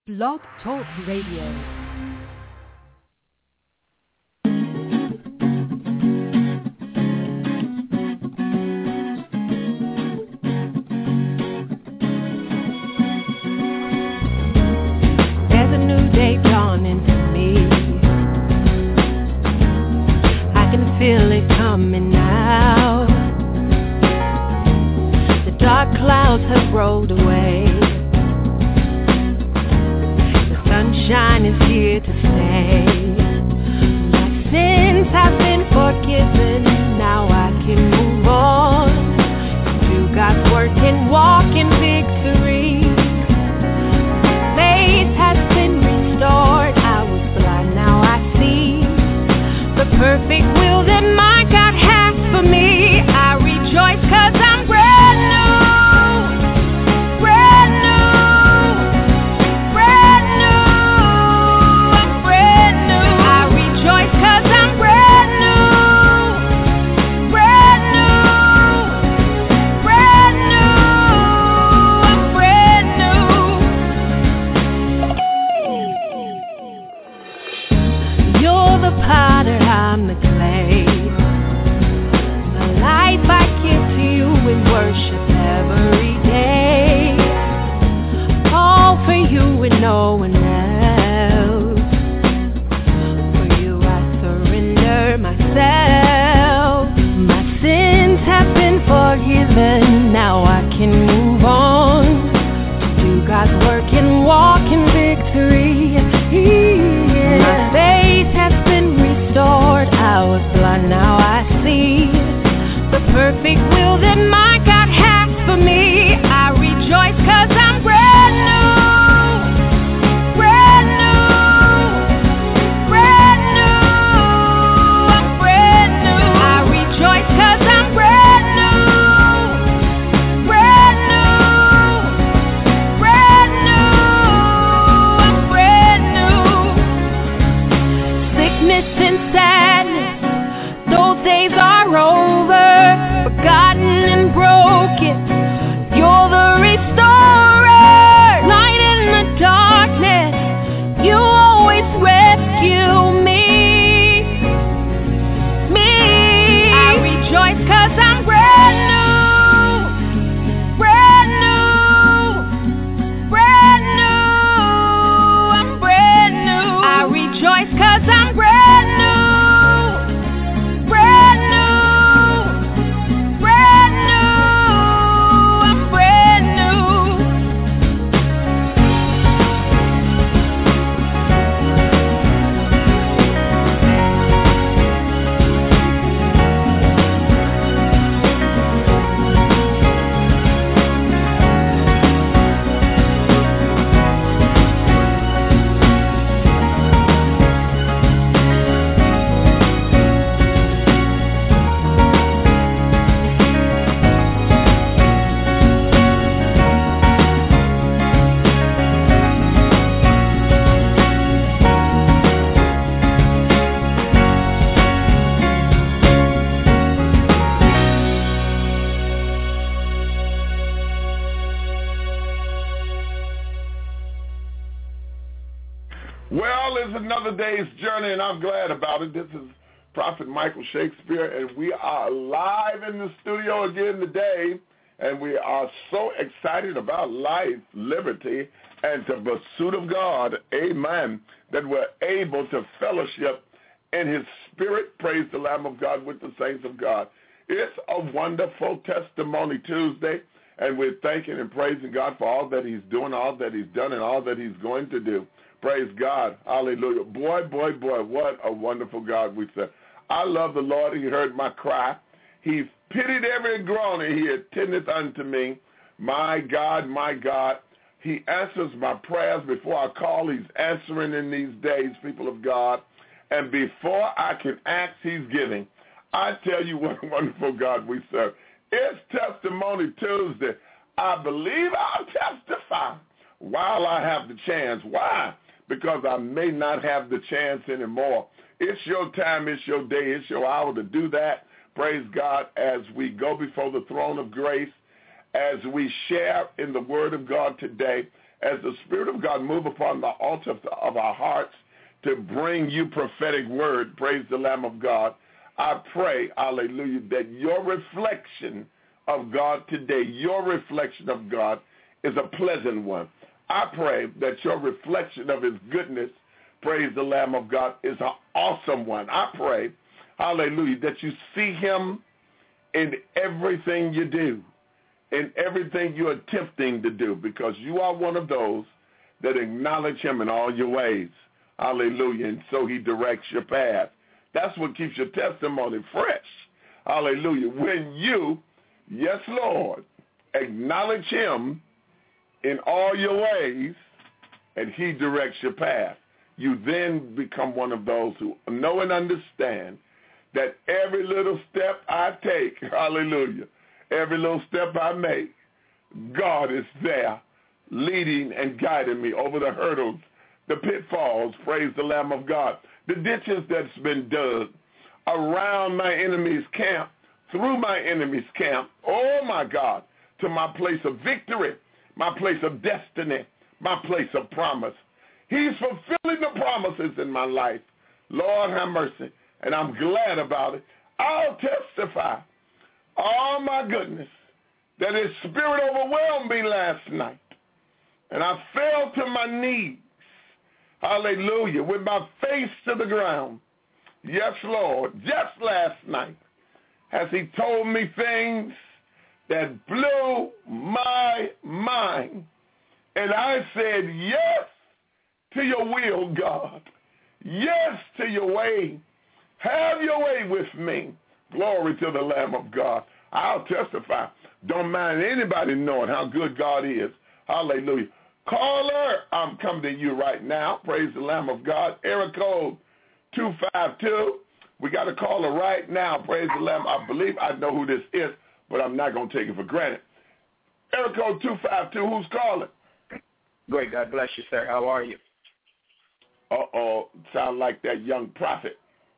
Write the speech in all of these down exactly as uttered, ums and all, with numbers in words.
Blog Talk Radio. Feel it coming now. The dark clouds have rolled away. The sunshine is here to stay. My sins have been forgiven. Now I can move on. Do God's work and walk in victory. Faith has been restored. I was blind, now I see the perfect will that my God has for me. I rejoice 'cause I'm brand new, brand new, brand new, I'm brand new. I rejoice 'cause I'm brand new, brand new, brand new, I'm brand new. You're the potter, I'm the clay. My life I give to you in worship every day. All for you and no one else. For you I surrender myself. My sins have been forgiven. Now I can move on to do God's work and walk in victory. My faith has been restored. I was blind, now I see the perfect will that my God has for me. I rejoice 'cause I'm brand new, brand new, brand new, I'm brand new. I rejoice 'cause I'm brand new, brand new, brand new, I'm brand new. Sickness and sadness, those days are over, forgotten and broken. You're the restorer, light in the darkness. You always rescue me, me. I rejoice 'cause I'm brand new, brand new, brand new, I'm brand new. I rejoice 'cause I'm brand new. Brand new, brand new, I'm brand new. Well, it's another day's journey, and I'm glad about it. This is Prophet Michael Shakespeare, and we are live in the studio again today, and we are so excited about life, liberty, and the pursuit of God, amen, that we're able to fellowship in his spirit, praise the Lamb of God, with the saints of God. It's a wonderful Testimony Tuesday, and we're thanking and praising God for all that he's doing, all that he's done, and all that he's going to do. Praise God. Hallelujah. Boy, boy, boy, what a wonderful God we serve. I love the Lord. He heard my cry. He pitied every groaning. He attendeth unto me. My God, my God. He answers my prayers before I call. He's answering in these days, people of God. And before I can ask, he's giving. I tell you what a wonderful God we serve. It's Testimony Tuesday. I believe I'll testify while I have the chance. Why? Because I may not have the chance anymore. It's your time, it's your day, it's your hour to do that. Praise God, as we go before the throne of grace, as we share in the word of God today, as the Spirit of God move upon the altar of, the, of our hearts to bring you prophetic word, praise the Lamb of God, I pray, hallelujah, that your reflection of God today, your reflection of God is a pleasant one. I pray that your reflection of his goodness, praise the Lamb of God, is an awesome one. I pray, hallelujah, that you see him in everything you do, in everything you're attempting to do, because you are one of those that acknowledge him in all your ways. Hallelujah. And so he directs your path. That's what keeps your testimony fresh. Hallelujah. When you, yes, Lord, acknowledge him in all your ways and he directs your path, you then become one of those who know and understand that every little step I take, hallelujah, every little step I make, God is there leading and guiding me over the hurdles, the pitfalls, praise the Lamb of God, the ditches that's been dug around my enemy's camp, through my enemy's camp, oh my God, to my place of victory, my place of destiny, my place of promise. He's fulfilling the promises in my life. Lord have mercy, and I'm glad about it. I'll testify, oh my goodness, that his spirit overwhelmed me last night, and I fell to my knees, hallelujah, with my face to the ground. Yes, Lord, just last night, as he told me things that blew my mind. And I said, yes to your will, God. Yes to your way. Have your way with me. Glory to the Lamb of God. I'll testify. Don't mind anybody knowing how good God is. Hallelujah. Caller, I'm coming to you right now. Praise the Lamb of God. Area code two five two. We got a caller right now. Praise the Lamb. I believe I know who this is, but I'm not going to take it for granted. Area code two five two, who's calling? Great. God bless you, sir. How are you? Uh-oh. Sound like that young prophet.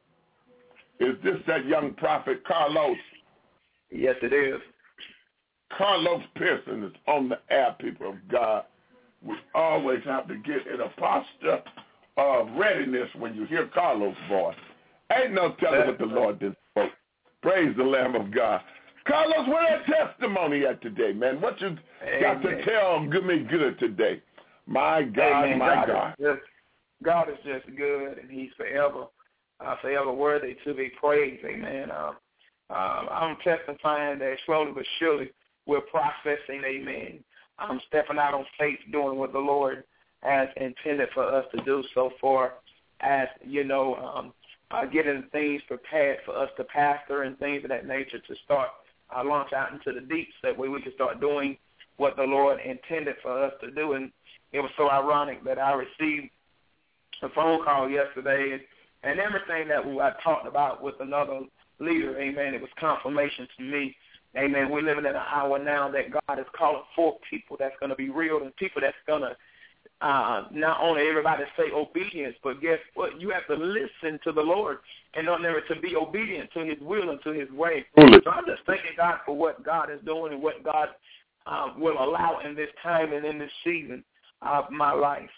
Is this that young prophet, Carlos? Yes, it is. Carlos Pearson is on the air, people of God. We always have to get in a posture of readiness when you hear Carlos' voice. Ain't no telling what the Lord did spoke. Praise the Lamb of God. Carlos, where that testimony at today, man? What you Amen. Got to tell me good today? My God, Amen. my God. God. Is just, God is just good, and he's forever, uh, forever worthy to be praised. Amen. Um, um, I'm testifying that slowly but surely we're processing, amen. I'm stepping out on faith, doing what the Lord has intended for us to do so far as, you know, um, uh, getting things prepared for us to pastor and things of that nature to start uh, launch out into the deep so that way we can start doing what the Lord intended for us to do. And it was so ironic that I received a phone call yesterday, and, and everything that we, I talked about with another leader, amen, it was confirmation to me. Amen. We're living in an hour now that God is calling for people that's going to be real and people that's going to uh, not only everybody say obedience, but guess what? You have to listen to the Lord in order to be obedient to his will and to his way. So I'm just thanking God for what God is doing and what God uh, will allow in this time and in this season of my life.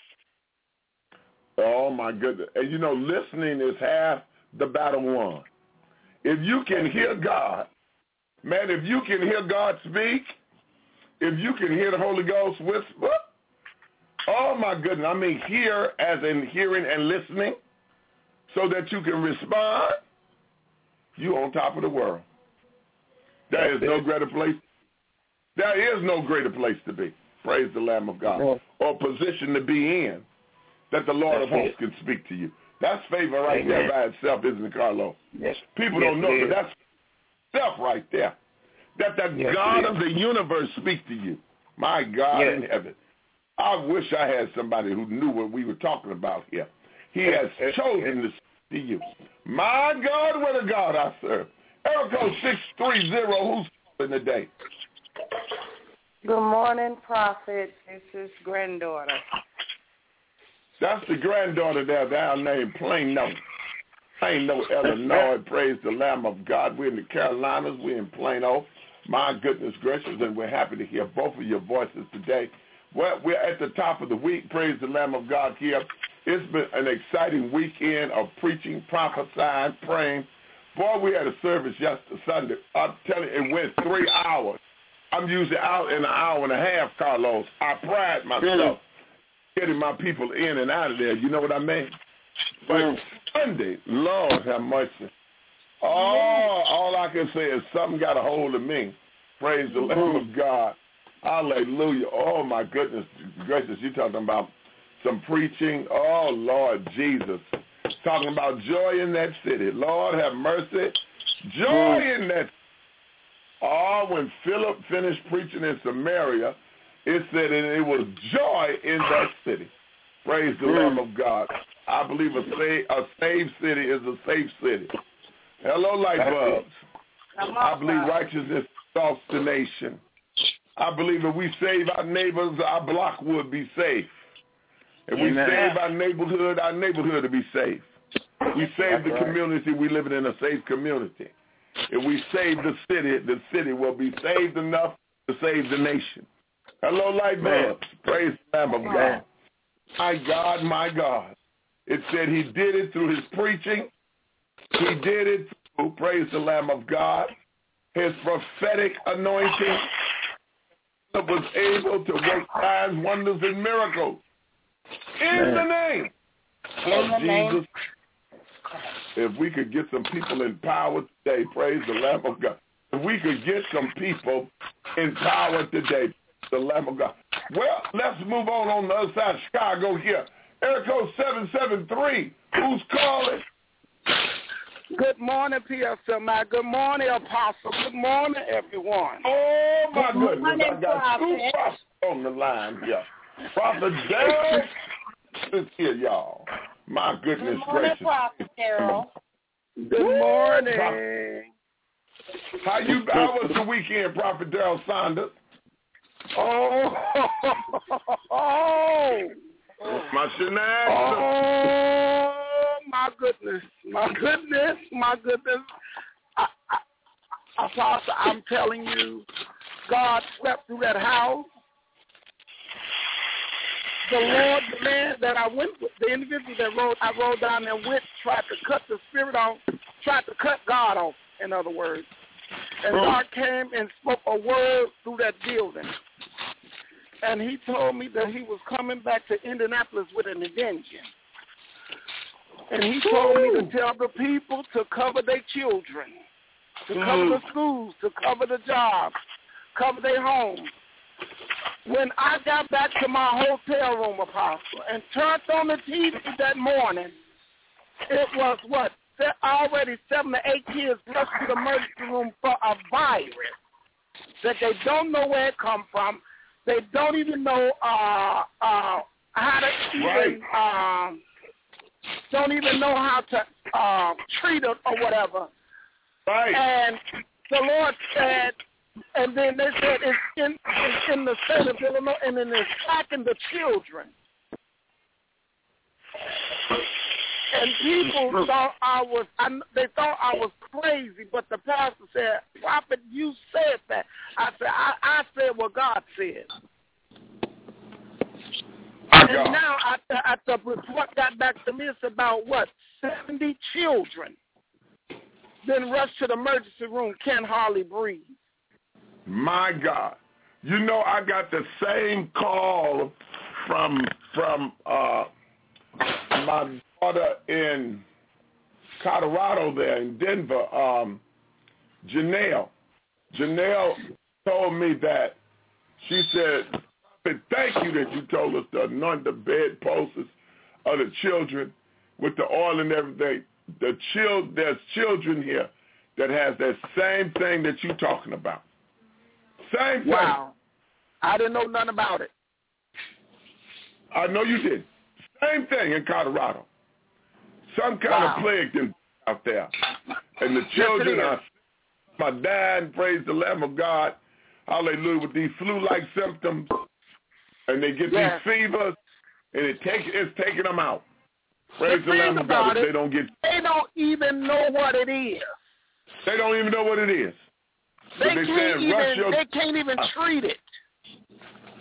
Oh, my goodness. And, you know, listening is half the battle won. If you can hear God, man, if you can hear God speak, if you can hear the Holy Ghost whisper, oh, my goodness, I mean hear as in hearing and listening so that you can respond, you on top of the world. There is no greater place. There is no greater place to be, praise the Lamb of God, or position to be in that the Lord of hosts can speak to you. That's favor right Amen. There by itself, isn't it, Carlos? Yes. People yes, don't know that that's self right there. That the yes, God of the universe speaks to you. My God yes. in heaven. I wish I had somebody who knew what we were talking about here. He has yes. chosen to speak to you. My God, what a God I serve. Erico six three zero, who's calling today? Good morning, Prophet. This is granddaughter. That's the granddaughter there, down named Plano. Plano, Illinois. Praise the Lamb of God. We're in the Carolinas. We're in Plano. My goodness gracious, and we're happy to hear both of your voices today. Well, we're at the top of the week. Praise the Lamb of God here. It's been an exciting weekend of preaching, prophesying, praying. Boy, we had a service yesterday, Sunday. I'm telling you, it went three hours. I'm usually out in an hour and a half, Carlos. I pride myself getting my people in and out of there. You know what I mean? But mm. Sunday, Lord have mercy. Oh, all I can say is something got a hold of me. Praise the Lamb of God. Hallelujah. Oh, my goodness gracious. You're talking about some preaching. Oh, Lord Jesus. Talking about joy in that city. Lord have mercy. Joy in that city. Oh, when Philip finished preaching in Samaria, it said that it was joy in that city. Praise the mm. Lamb of God. I believe a, sa- a saved city is a safe city. Hello, light bulbs. I believe righteousness exalts the nation. I believe if we save our neighbors, our block would be safe. If we Amen. Save our neighborhood, our neighborhood will be safe. If we save That's the right. community, we live in a safe community. If we save the city, the city will be saved enough to save the nation. Hello, light bulbs. Praise the Lamb of God. My God, my God. It said he did it through his preaching. He did it through, praise the Lamb of God, his prophetic anointing. He was able to work signs, wonders, and miracles. In the name of Jesus. If we could get some people in power today, praise the Lamb of God. If we could get some people in power today, the Lamb of God. Well, let's move on on the other side of Chicago here. Area code seven seven three. Who's calling? Good morning, P S M I. Good morning, Apostle. Good morning, everyone. Oh, my Good goodness. morning, I got Prophet. two prophets on the line here. Prophet Darrell is here, y'all. My goodness Good morning, gracious. Prophet Darrell. Good morning. How you? How was the weekend, Prophet Darrell Saunders? Oh, oh, my shenanigans. Oh, my goodness, my goodness, my goodness. I, I, Apostle, I'm telling you, God swept through that house. The Lord, the man that I went with, the individual that rode, I rode down there with, tried to cut the spirit off, tried to cut God off, in other words. And God came and spoke a word through that building. And he told me that he was coming back to Indianapolis with an vengeance. And he told me to tell the people to cover their children, to cover the schools, to cover the jobs, cover their homes. When I got back to my hotel room, Apostle, and turned on the T V that morning, it was what? Already seven to eight kids rushed to the emergency room for a virus that they don't know where it come from. They don't even know uh, uh, how to even, right. um, don't even know how to uh, treat it or whatever. Right. And the Lord said, and then they said it's in, it's in the state of Illinois, and then it's attacking the children. And people thought I was, I, they thought I was crazy, but the pastor said, Prophet, you said that. I said, I, I said what God said. And God. Now after, after the report got back to me, it's about, what, seventy children then rushed to the emergency room, can't hardly breathe. My God. You know, I got the same call from, from uh, my daughter in Colorado there in Denver, um, Janelle. Janelle told me that, she said, thank you that you told us to anoint the bedposts of the children with the oil and everything. The chil- There's children here that has that same thing that you're talking about. Same thing. Wow. I didn't know nothing about it. I know you did. Same thing in Colorado. Some kind wow. of plague out there. And the children are my dad, praise the Lamb of God, hallelujah, with these flu-like symptoms, and they get yes. these fevers, and it take, it's taking them out. Praise the, the Lamb of God. It, they don't get. They don't even know what it is. They don't even know what it is. They, they, can't, even, your, they can't even treat it.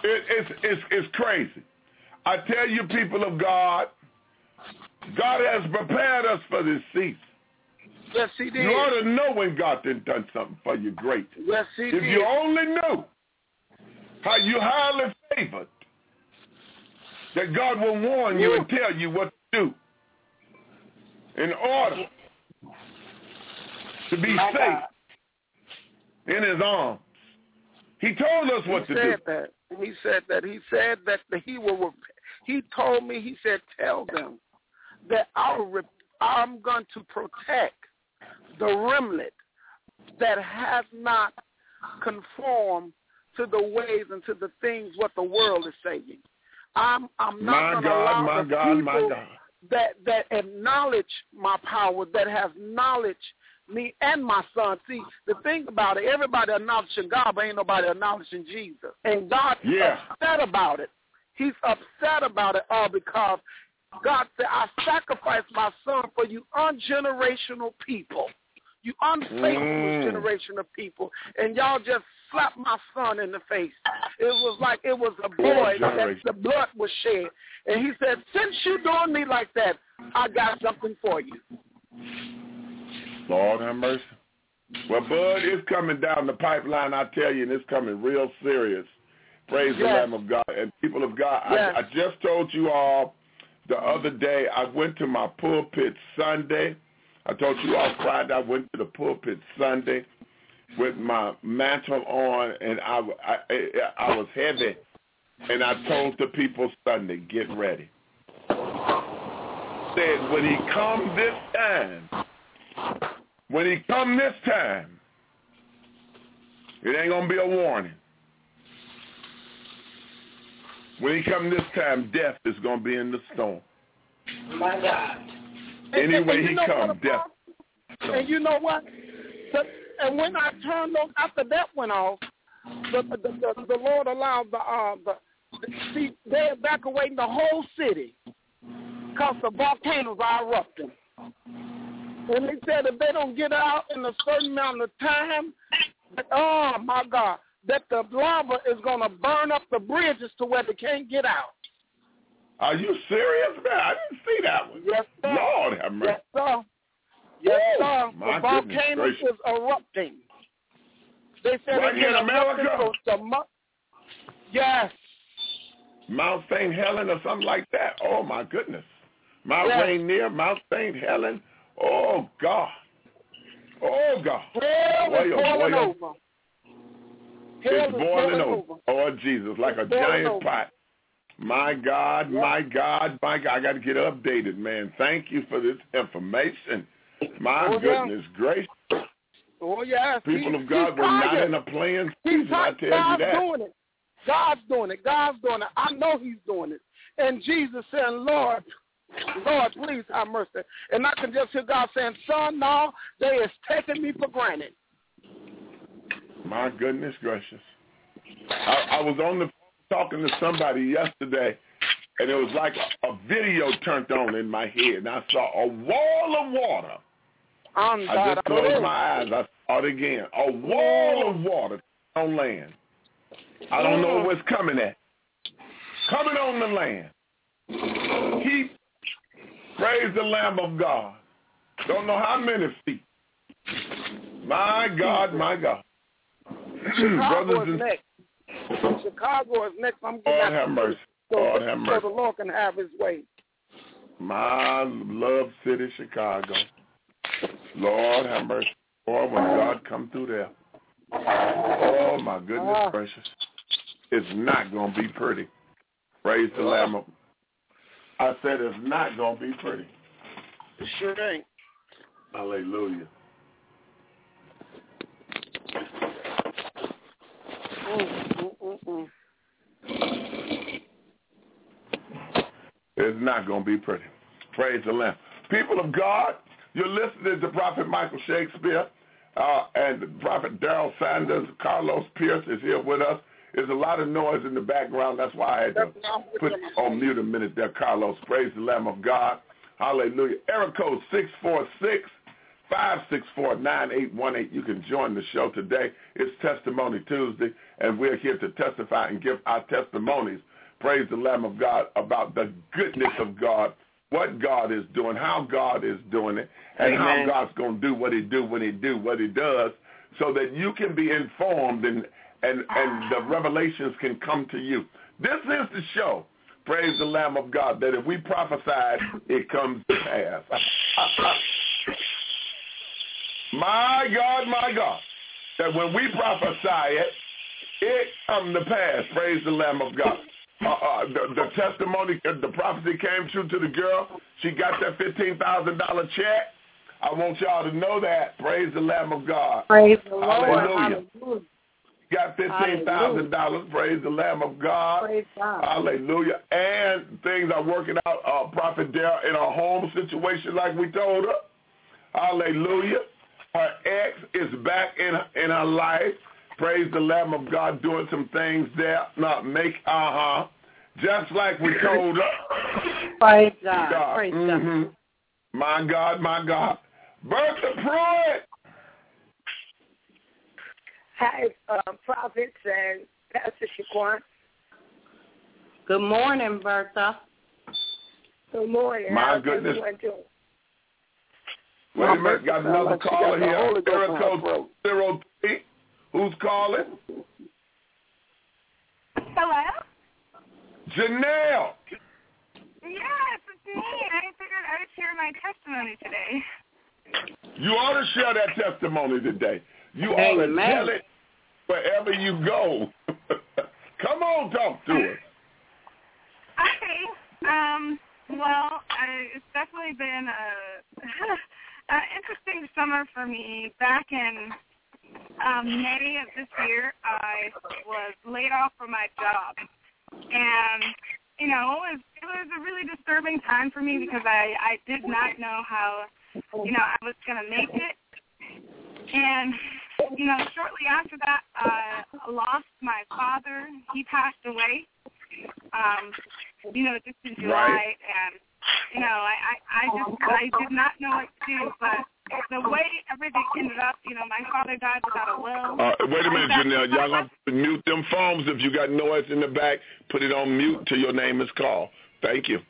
It, it's, it's, it's crazy. I tell you, people of God, God has prepared us for this season. Yes, he did. You ought to know when God done done something for you great. Yes, he if did. If you only knew how you highly favored, that God will warn you and tell you what to do in order to be My safe God. In his arms. He told us what he to said do. That. He said that. He said that he will. He told me. He said, "Tell them that I'll, I'm going to protect the remnant that has not conformed to the ways and to the things what the world is saying. I'm I'm not going to allow my the God, people my God. that that acknowledge my power, that have knowledge." Me and my son. See, the thing about it, everybody acknowledging God, but ain't nobody acknowledging Jesus. And God's yeah. upset about it. He's upset about it all because God said, I sacrificed my son for you ungenerational people. You unfaithful mm. generation of people. And y'all just slapped my son in the face. It was like it was a boy that the blood was shed. And he said, since you doing me like that, I got something for you. Lord have mercy. Well, Bud, it's coming down the pipeline, I tell you, and it's coming real serious. Praise yes. the Lamb of God. And people of God, yes. I, I just told you all the other day, I went to my pulpit Sunday. I told you all Friday, I went to the pulpit Sunday with my mantle on, and I, I, I was heavy. And I told the people Sunday, get ready. Said, when he come this time, when he come this time, it ain't going to be a warning. When he come this time, death is going to be in the storm. My God. Anyway and, and he come, death. And you know what? The, and when I turned on, after that went off, the the, the, the Lord allowed the, uh, the, the, see, they evacuating the whole city because the volcanoes are erupting. And they said if they don't get out in a certain amount of time, oh, my God, that the lava is going to burn up the bridges to where they can't get out. Are you serious, man? I didn't see that one. Yes, sir. Lord have mercy. Yes, sir. Yes, sir. My the volcano is erupting. They said right here in America? The, yes. Mount Saint Helens or something like that. Oh, my goodness. Mount yes. Rainier, Mount Saint Helens. Oh, God. Oh, God. Hell boy, is oh, boiling boy, over. Oh. Hell it's is boiling, boiling over. over. Oh, Jesus, like it's a giant over. pot. My God, yep. my God, my God. I got to get updated, man. Thank you for this information. My oh, goodness yeah. gracious. Oh, yes. People he, of God, we're not in a playing season, I tell God's you that. doing it. God's doing it. God's doing it. I know he's doing it. And Jesus saying, Lord, Lord, please have mercy. And I can just hear God saying, son, no, they is taking me for granted. My goodness gracious. I, I was on the phone talking to somebody yesterday, and it was like a, a video turned on in my head, and I saw a wall of water. I'm I just closed my eyes. I saw it again. A wall of water on land. I don't know where it's coming at. Coming on the land. Keep, praise the Lamb of God. Don't know how many feet. My God, my God. Chicago is next. Chicago is next. I'm getting Lord have mercy. So, Lord have mercy. So the Lord can have his way. My love city, Chicago. Lord have mercy. Boy, when God come through there. Oh, my goodness ah. gracious. It's not going to be pretty. Praise the Lamb of... I said it's not going to be pretty. It sure ain't. Hallelujah. Mm, mm, mm, mm. It's not going to be pretty. Praise the Lamb. People of God, you're listening to Prophet Michael Shakespeare uh, and Prophet Daryl Sanders. Carlos Pierce is here with us. There's a lot of noise in the background. That's why I had to put on mute a minute there, Carlos. Praise the Lamb of God. Hallelujah. Area code six four six, five six four, nine eight one eight. You can join the show today. It's Testimony Tuesday. and we're here to testify and give our testimonies, praise the Lamb of God, about the goodness of God, what God is doing, how God is doing it, and Amen. how God's going to do what he do when he do what he does, so that you can be informed and, and, and the revelations can come to you. This is the show, praise the Lamb of God, that if we prophesy, it comes to pass. My God, my God, that when we prophesy it, it comes to pass, praise the Lamb of God. Uh, uh, the, the testimony, the prophecy came true to the girl. She got that fifteen thousand dollars check. I want y'all to know that. Praise the Lamb of God. Praise the Lord. Hallelujah. Hallelujah. Got fifteen thousand dollars. Praise the Lamb of God. Praise God. Hallelujah. And things are working out, uh, Prophet Dare, in a home situation like we told her. Hallelujah. Her ex is back in, in her life. Praise the Lamb of God, doing some things there. Not make, uh-huh. Just like we told her. Praise God. God. Praise Mm-hmm. God. My God, my God. Bertha Pruitt. Hi, uh, prophets and Pastor Shaquan. Good morning, Bertha. Good morning. My How's goodness. everyone doing? Wait a minute, got another caller here. Area code zero three. Who's calling? Hello? Janelle. Yes, it's me. I figured I would share my testimony today. You ought to share that testimony today. You ought to Amen. tell it wherever you go. Come on, talk to us. Okay. Um, well, I, it's definitely been an interesting summer for me. Back in um, May of this year, I was laid off from my job. And, you know, it was, it was a really disturbing time for me because I, I did not know how, you know, I was going to make it. And, you know, shortly after that, I lost my father. He passed away, um, you know, just in July. Right. And, you know, I, I, I just, I did not know what to do. But the way everything ended up, you know, my father died without a will. Uh, wait a minute, Janelle. Y'all have to mute them phones. If you got noise in the back, put it on mute till your name is called. Thank you.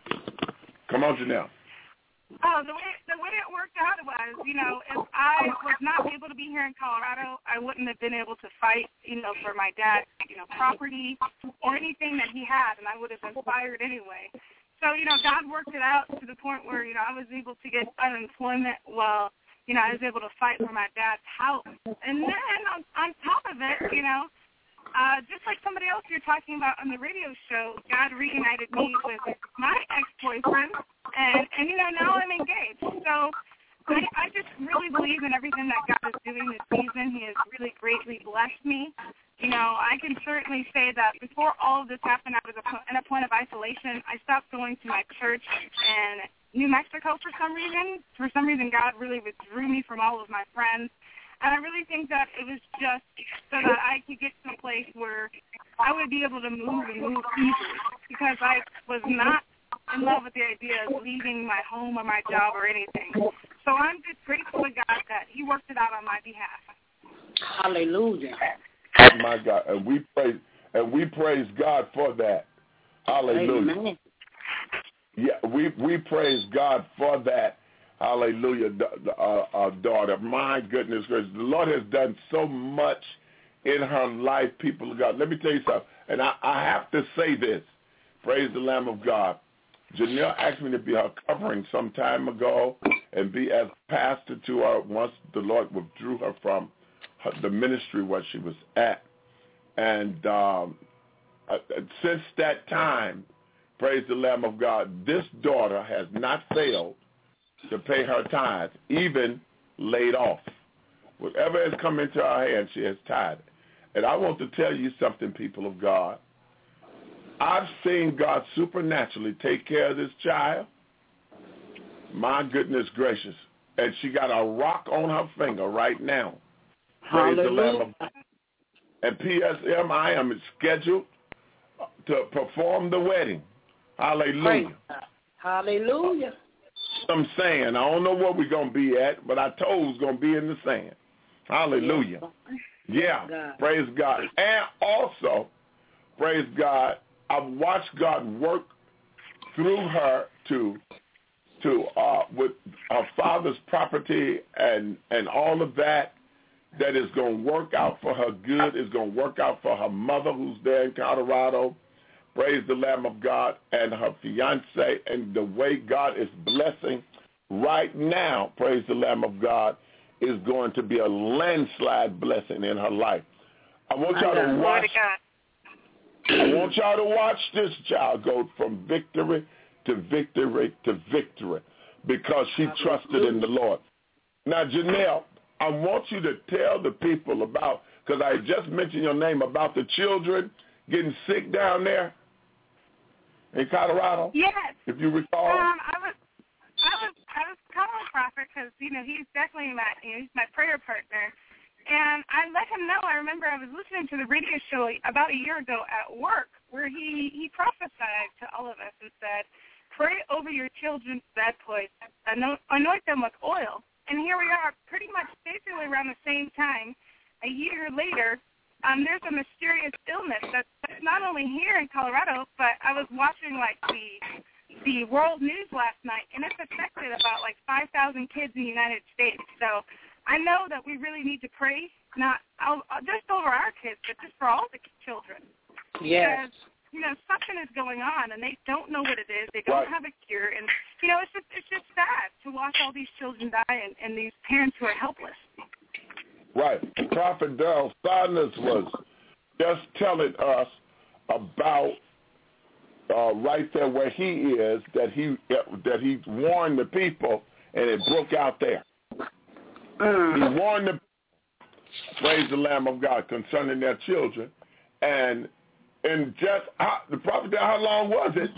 Come on, Janelle. Oh, the way the way it worked out was, you know, if I was not able to be here in Colorado, I wouldn't have been able to fight, you know, for my dad's, you know, property or anything that he had, and I would have been fired anyway. So, you know, God worked it out to the point where, you know, I was able to get unemployment while, you know, I was able to fight for my dad's house. And then on, on top of it, you know, uh, just like somebody else you're talking about on the radio show, God reunited me with my ex-boyfriend, and, and you know, now I'm engaged. So I, I just really believe in everything that God is doing this season. He has really greatly blessed me. You know, I can certainly say that before all of this happened, I was in a point of isolation. I stopped going to my church in New Mexico for some reason. For some reason, God really withdrew me from all of my friends. And I really think that it was just so that I could get to a place where I would be able to move and move easily, because I was not in love with the idea of leaving my home or my job or anything. So I'm just grateful to God that he worked it out on my behalf. Hallelujah. My God, and we praise and we praise God for that. Hallelujah. Amen. Yeah, we we praise God for that. Hallelujah, uh, uh, daughter. My goodness gracious, the Lord has done so much in her life, people of God. Let me tell you something, and I, I have to say this. Praise the Lamb of God. Janelle asked me to be her covering some time ago and be as pastor to her once the Lord withdrew her from her, the ministry where she was at. And um, uh, since that time, praise the Lamb of God, this daughter has not failed to pay her tithes, even laid off. Whatever has come into her hand, she has tithed. And I want to tell you something, people of God. I've seen God supernaturally take care of this child. My goodness gracious. And she got a rock on her finger right now. Praise the Lamb of God. And P S M, I am scheduled to perform the wedding. Hallelujah. Hallelujah. I'm saying, I don't know where we're going to be at, but I told was going to be in the sand. Hallelujah. Yeah, God. Praise God. And also, praise God, I've watched God work through her to to uh, with her father's property and, and all of that, that is going to work out for her good, is going to work out for her mother who's there in Colorado. Praise the Lamb of God, and her fiance, and the way God is blessing right now, praise the Lamb of God, is going to be a landslide blessing in her life. I want y'all to watch. I want y'all to watch this child go from victory to victory to victory because she trusted in the Lord. Now, Janelle, I want you to tell the people about, because I just mentioned your name, about the children getting sick down there in Colorado. Yes. If you recall. Um, I was, I was, I was calling Prophet because you know he's definitely my, you know, he's my prayer partner, and I let him know. I remember I was listening to the radio show about a year ago at work where he he prophesied to all of us and said, "Pray over your children's bedposts, anoint, anoint them with oil." And here we are, pretty much basically around the same time, a year later. Um, there's a mysterious illness that's, that's not only here in Colorado, but I was watching like the the world news last night, and it's affected about like five thousand kids in the United States. So I know that we really need to pray, not uh, just over our kids, but just for all the children. Yes. Because, you know, something is going on, and they don't know what it is. They don't Right. have a cure, and you know, it's just it's just sad to watch all these children die, and, and these parents who are helpless. Right. Prophet Darrell Saunders was just telling us about uh, right there where he is, that he that he warned the people, and it broke out there. Mm. He warned the praise the Lamb of God concerning their children, and and just how, the prophet Darrell, how long was it?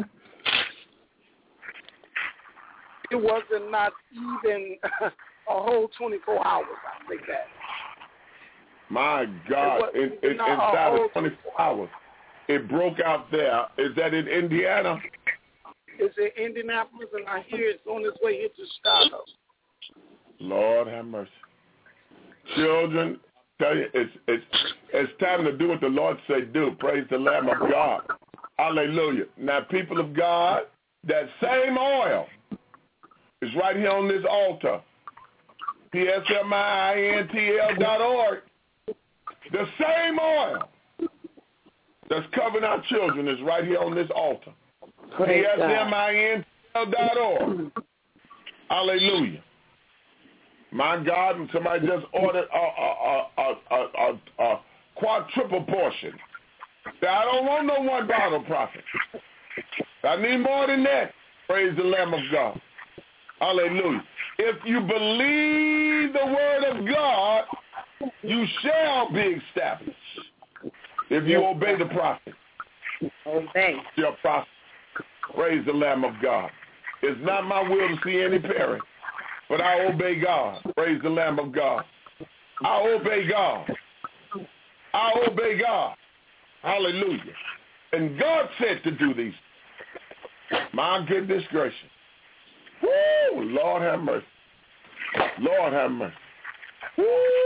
It wasn't not even a whole twenty-four hours, I think that. My God, it it, it, inside of twenty-four hours, it broke out there. Is that in Indiana? It's in Indianapolis, and I hear it's on its way here to Chicago. Lord have mercy. Children, tell you, it's it's it's time to do what the Lord said do. Praise the Lamb of God. Hallelujah. Now, people of God, that same oil is right here on this altar. P S M I N T L dot org. The same oil that's covering our children is right here on this altar. P S M I N T L dot org. Hallelujah. My God, and somebody just ordered a, a, a, a, a, a quadruple portion. I don't want no one bottle, prophet. I need more than that. Praise the Lamb of God. Hallelujah. If you believe the word of God, you shall be established. If you yes, obey the prophet. Obey. Your prophet. Praise the Lamb of God. It's not my will to see any perish, but I obey God. Praise the Lamb of God. I obey God. I obey God. Hallelujah. And God said to do these. My goodness gracious. Woo! Lord have mercy. Lord have mercy. Woo!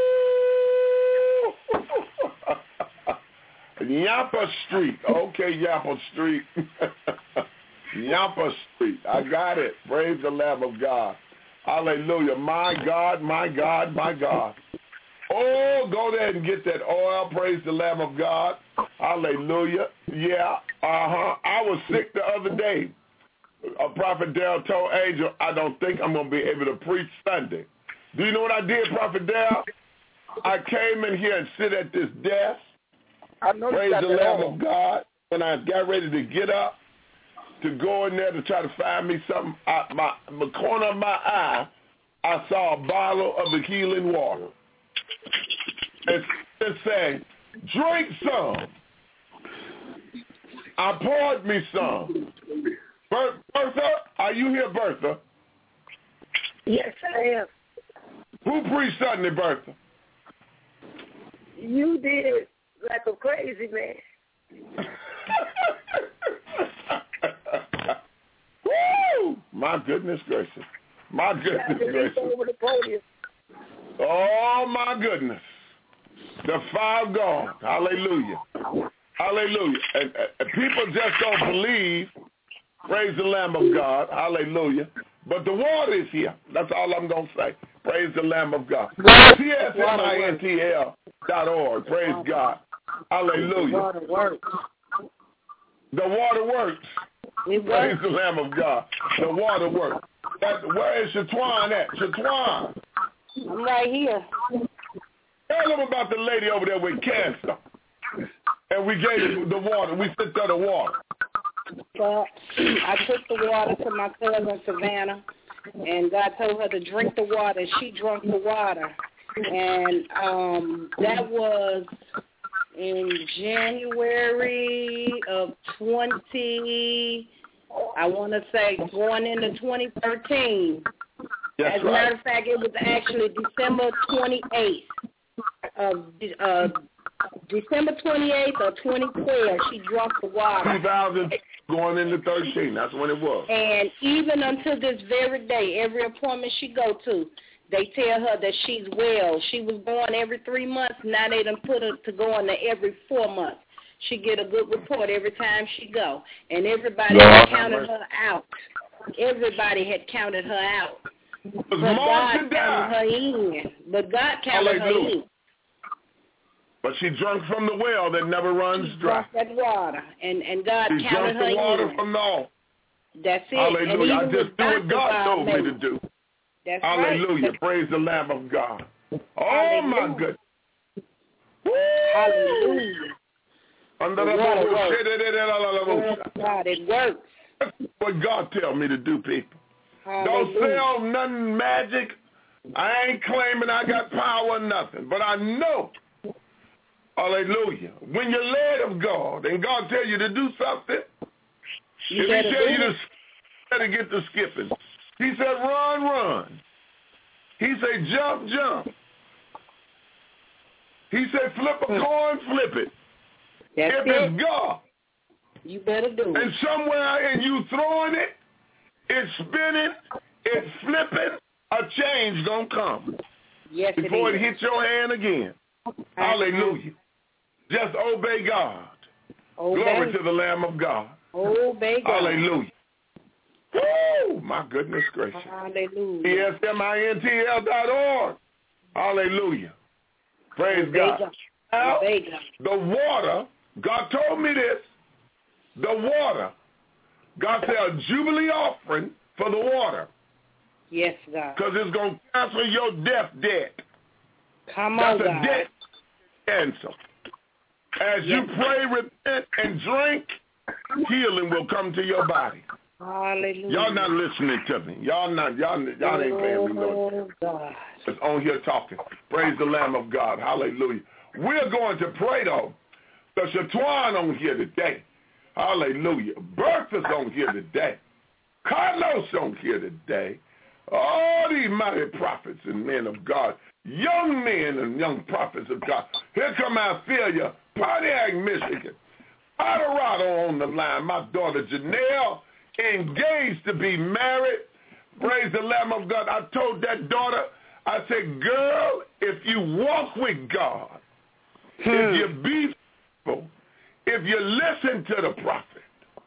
Yampa Street. Okay, Yampa Street. Yampa Street. I got it. Praise the Lamb of God. Hallelujah. My God, my God, my God. Oh, go there and get that oil. Praise the Lamb of God. Hallelujah. Yeah. Uh-huh. I was sick the other day. A Prophet Darrell told Angel, I don't think I'm going to be able to preach Sunday. Do you know what I did, Prophet Darrell? I came in here and sit at this desk. I know Praise the Lamb oil. of God. When I got ready to get up to go in there to try to find me something, I, my, the corner of my eye, I saw a bottle of the healing water. And it said, drink some. I poured me some. Ber- Bertha, are you here, Bertha? Yes, I am. Who preached Sunday, Bertha? You did like a crazy man. Woo! My goodness gracious. My goodness gracious. Over the podium. Oh, my goodness. The fire of God. Hallelujah. Hallelujah. And, and people just don't believe. Praise the Lamb of God. Hallelujah. But the water is here. That's all I'm going to say. Praise the Lamb of God. T S M I N T L dot org. Praise God. Hallelujah. The water works. The water works. It Praise works. the Lamb of God. The water works. That, where is Shatwan at? Shatwan. I'm right here. Tell them about the lady over there with cancer. And we gave her the water. We sent her the water. Well, I took the water to my cousin Savannah, and God told her to drink the water. She drank the water. And um, that was in January of twenty, I want to say going into twenty thirteen. That's As a right. matter of fact, it was actually December twenty-eighth of uh, December twenty-eighth of twenty twelve. She drank the water. two thousand going into thirteen. That's when it was. And even until this very day, every appointment she go to, they tell her that she's well. She was going every three months. Now they done put her to going to every four months. She get a good report every time she go. And everybody Lord had have counted mercy. her out. Everybody had counted her out. It But was more God to counted die. her in. But God counted her Hallelujah. in. But she drunk from the well that never runs She dry. drank that water. And, and God She counted drunk her the water in. from the altar. That's it. Hallelujah. And I even just with do what doctor God told me made- to do. That's Hallelujah. right. Praise the Lamb of God. Oh, Hallelujah. my goodness. Hallelujah. Under The the water bull, works. shit, it, it, it, it, it, it. God, it works. That's what God tell me to do, people. Don't Hallelujah. sell nothing magic. I ain't claiming I got power or nothing, but I know, hallelujah, when you're led of God and God tell you to do something, You if better he tell you do to, it. better get to skipping. He said run, run. He said jump, jump. He said flip a coin, flip it. That's if it. it's God, You better do it. and somewhere and you throwing it, it's spinning, it's flipping, a change gonna come Yes, before it it is. hits your hand again. Hallelujah. Just obey God. Obey. Glory to the Lamb of God. Obey God. Hallelujah. Woo! My goodness gracious. T Hallelujah. S M I N T L dot org. Hallelujah. Praise Obey God. God. Now, Obey God. the water, God told me this, the water, God said a jubilee offering for the water Yes, God. because it's going to cancel your death debt. Come on, That's a God. debt cancel. As you Yes. pray, repent, and drink, healing will come to your body. Hallelujah. Y'all not listening to me. Y'all not. Y'all, y'all ain't paying me no Oh, God. It's on here talking. Praise the Lamb of God. Hallelujah. We're going to pray, though. The Shatwan on here today. Hallelujah. Bertha's on here today. Carlos on here today. All these mighty prophets and men of God. Young men and young prophets of God. Here come Ophelia, Pontiac, Michigan. Colorado on the line. My daughter Janelle, engaged to be married. Praise the Lamb of God. I told that daughter, I said, girl, if you walk with God, Hmm. if you be faithful, if you listen to the prophet,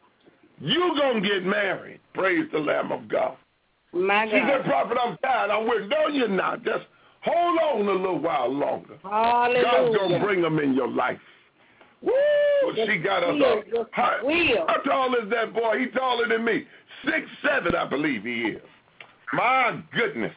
you going to get married. Praise the Lamb of God. My She said, God. prophet, I'm tired. I'm with. No, you're not. Just hold on a little while longer. Hallelujah. God's going to bring them in your life. Woo! Yes, She got us he up. is. Yes, he How, will. how tall is that boy? He taller than me. Six, seven, I believe he is. My goodness.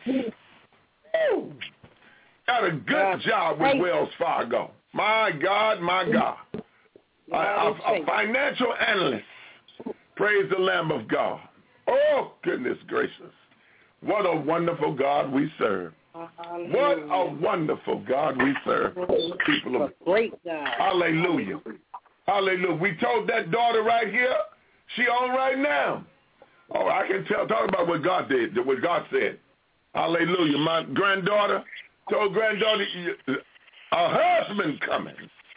Woo! Got a good God, job with thank Wells Fargo. My God, my God. A, a, a financial analyst. Praise the Lamb of God. Oh, goodness gracious. What a wonderful God we serve. Hallelujah. What a wonderful God we serve. People of Great God. Hallelujah. Hallelujah. We told that daughter right here, she on right now. Oh, I can tell. Talk about what God did, what God said. Hallelujah. My granddaughter told granddaughter, a husband coming.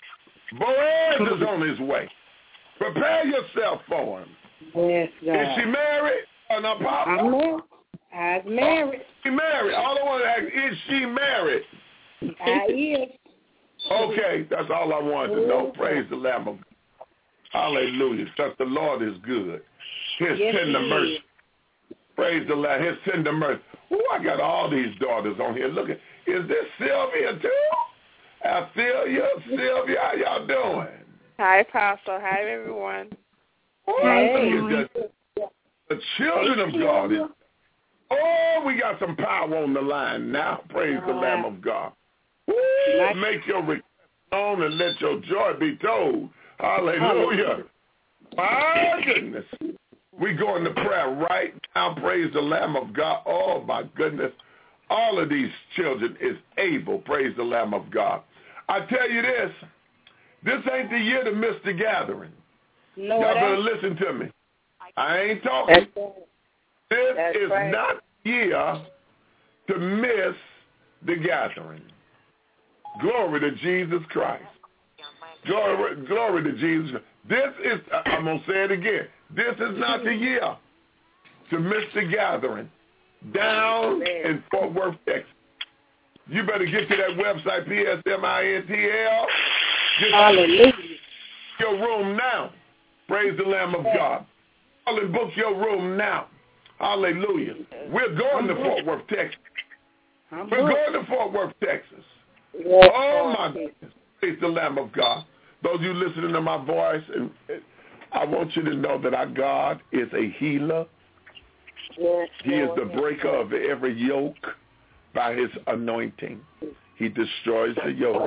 Boaz is on his way. Prepare yourself for him. Yes, God. Is she married or not, Papa? I'm married. I'm married. she married? All I want to ask, is she married? I is. Okay, that's all I wanted to know. Praise the Lamb of God. Hallelujah. Because the Lord is good. His Yes, tender he mercy. is. Praise the Lord. His tender mercy. Oh, I got all these daughters on here. Look at, is this Sylvia too? Althea, Sylvia, how y'all doing? Hi, Apostle. Hi, everyone. Oh, Hey. look at that. The children of God. Is, oh, we got some power on the line now. Praise the Lamb of God. Ooh, make your request known and let your joy be told. Hallelujah. My goodness. We go into prayer right now. Praise the Lamb of God. Oh, my goodness. All of these children is able. Praise the Lamb of God. I tell you this. This ain't the year to miss the gathering. No, Y'all better that's, listen to me. I ain't talking. This That's is right. not the year to miss the gathering. Glory to Jesus Christ. Glory, glory to Jesus Christ. This is, I'm going to say it again. This is not the year to miss the gathering down in Fort Worth, Texas. You better get to that website, P S M I N T L. hallelujah. Your room now. Praise the Lamb of God. Call and book your room now. Hallelujah. We're going to Fort Worth, Texas. I'm We're booked. going to Fort Worth, Texas. Yes, Oh, my goodness. Praise the Lamb of God. Those of you listening to my voice, and I want you to know that our God is a healer. Yes, He is Lord. the breaker of every yoke by his anointing. He destroys the yoke.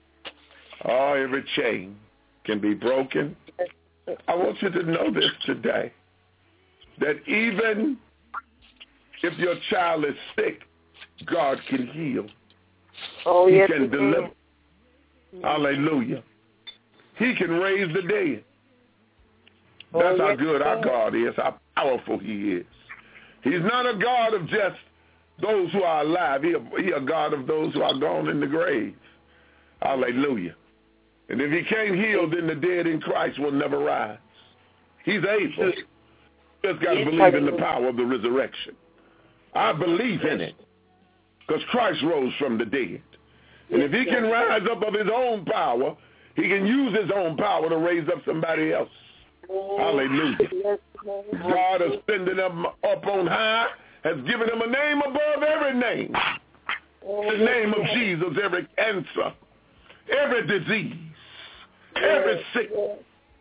Oh, every chain can be broken. I want you to know this today, that even if your child is sick, God can heal. Oh, He yes, can he deliver. can. Hallelujah. He can raise the dead. That's Oh, how yes, good he our can. God is, how powerful he is. He's not a God of just those who are alive. He a, he a God of those who are gone in the grave. Hallelujah. And if he can't heal, then the dead in Christ will never rise. He's able. Just got to believe in the power of the resurrection. I believe in it because Christ rose from the dead. And if he can rise up of his own power, he can use his own power to raise up somebody else. Hallelujah. God has ascended him up on high, has given him a name above every name. The name of Jesus, every cancer, every disease, every sickness.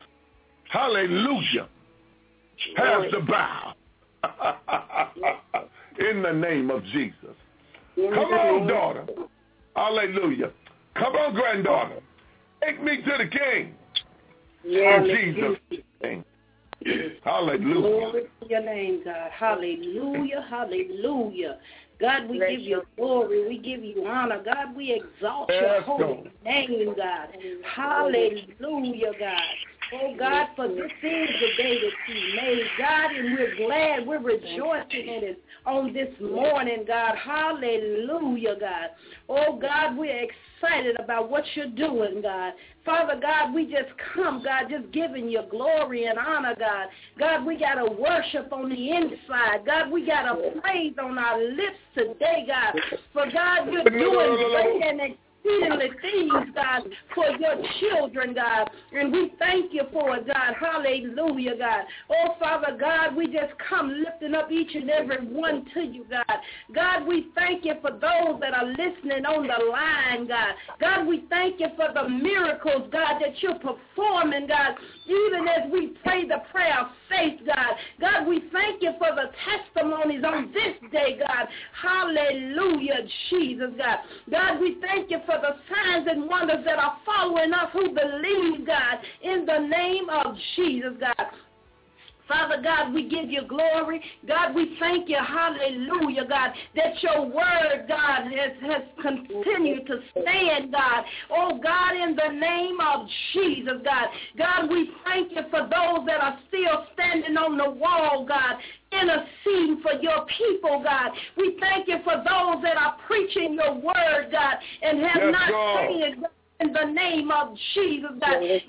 Hallelujah. Has to bow. In the name of Jesus. Come on, daughter. Hallelujah. Come on, granddaughter. Take me to the King. Yes, In Jesus' name. Hallelujah. Glory to your name, God. Hallelujah, hallelujah. God, we give you glory. We give you honor. God, we exalt your Yes, holy God. name, God. Hallelujah, God. Oh, God, for this is the day that you made, God, and we're glad. We're rejoicing in it on this morning, God. Hallelujah, God. Oh, God, we're excited about what you're doing, God. Father God, we just come, God, just giving you glory and honor, God. God, we got to worship on the inside. God, we got to praise on our lips today, God. For God, you're doing great and exceedingly things, God, for your children, God. And we thank you for it, God. Hallelujah, God. Oh, Father God, we just come lifting up each and every one to you, God. God, we thank you for those that are listening on the line, God. God, we thank you for the miracles, God, that you're performing, God, even as we pray the prayer of faith, God. God, we thank you for the testimonies on this day, God. Hallelujah, Jesus, God. God, we thank you for the signs and wonders that are following us who believe, God, in the name of Jesus, God. Father God, we give you glory. God, we thank you, hallelujah, God, that your word, God, has, has continued to stand, God. Oh, God, in the name of Jesus, God. God, we thank you for those that are still standing on the wall, God, interceding for your people, God. We thank you for those that are preaching your word, God, and have Yes, not God. changed in the name of Jesus, God. God,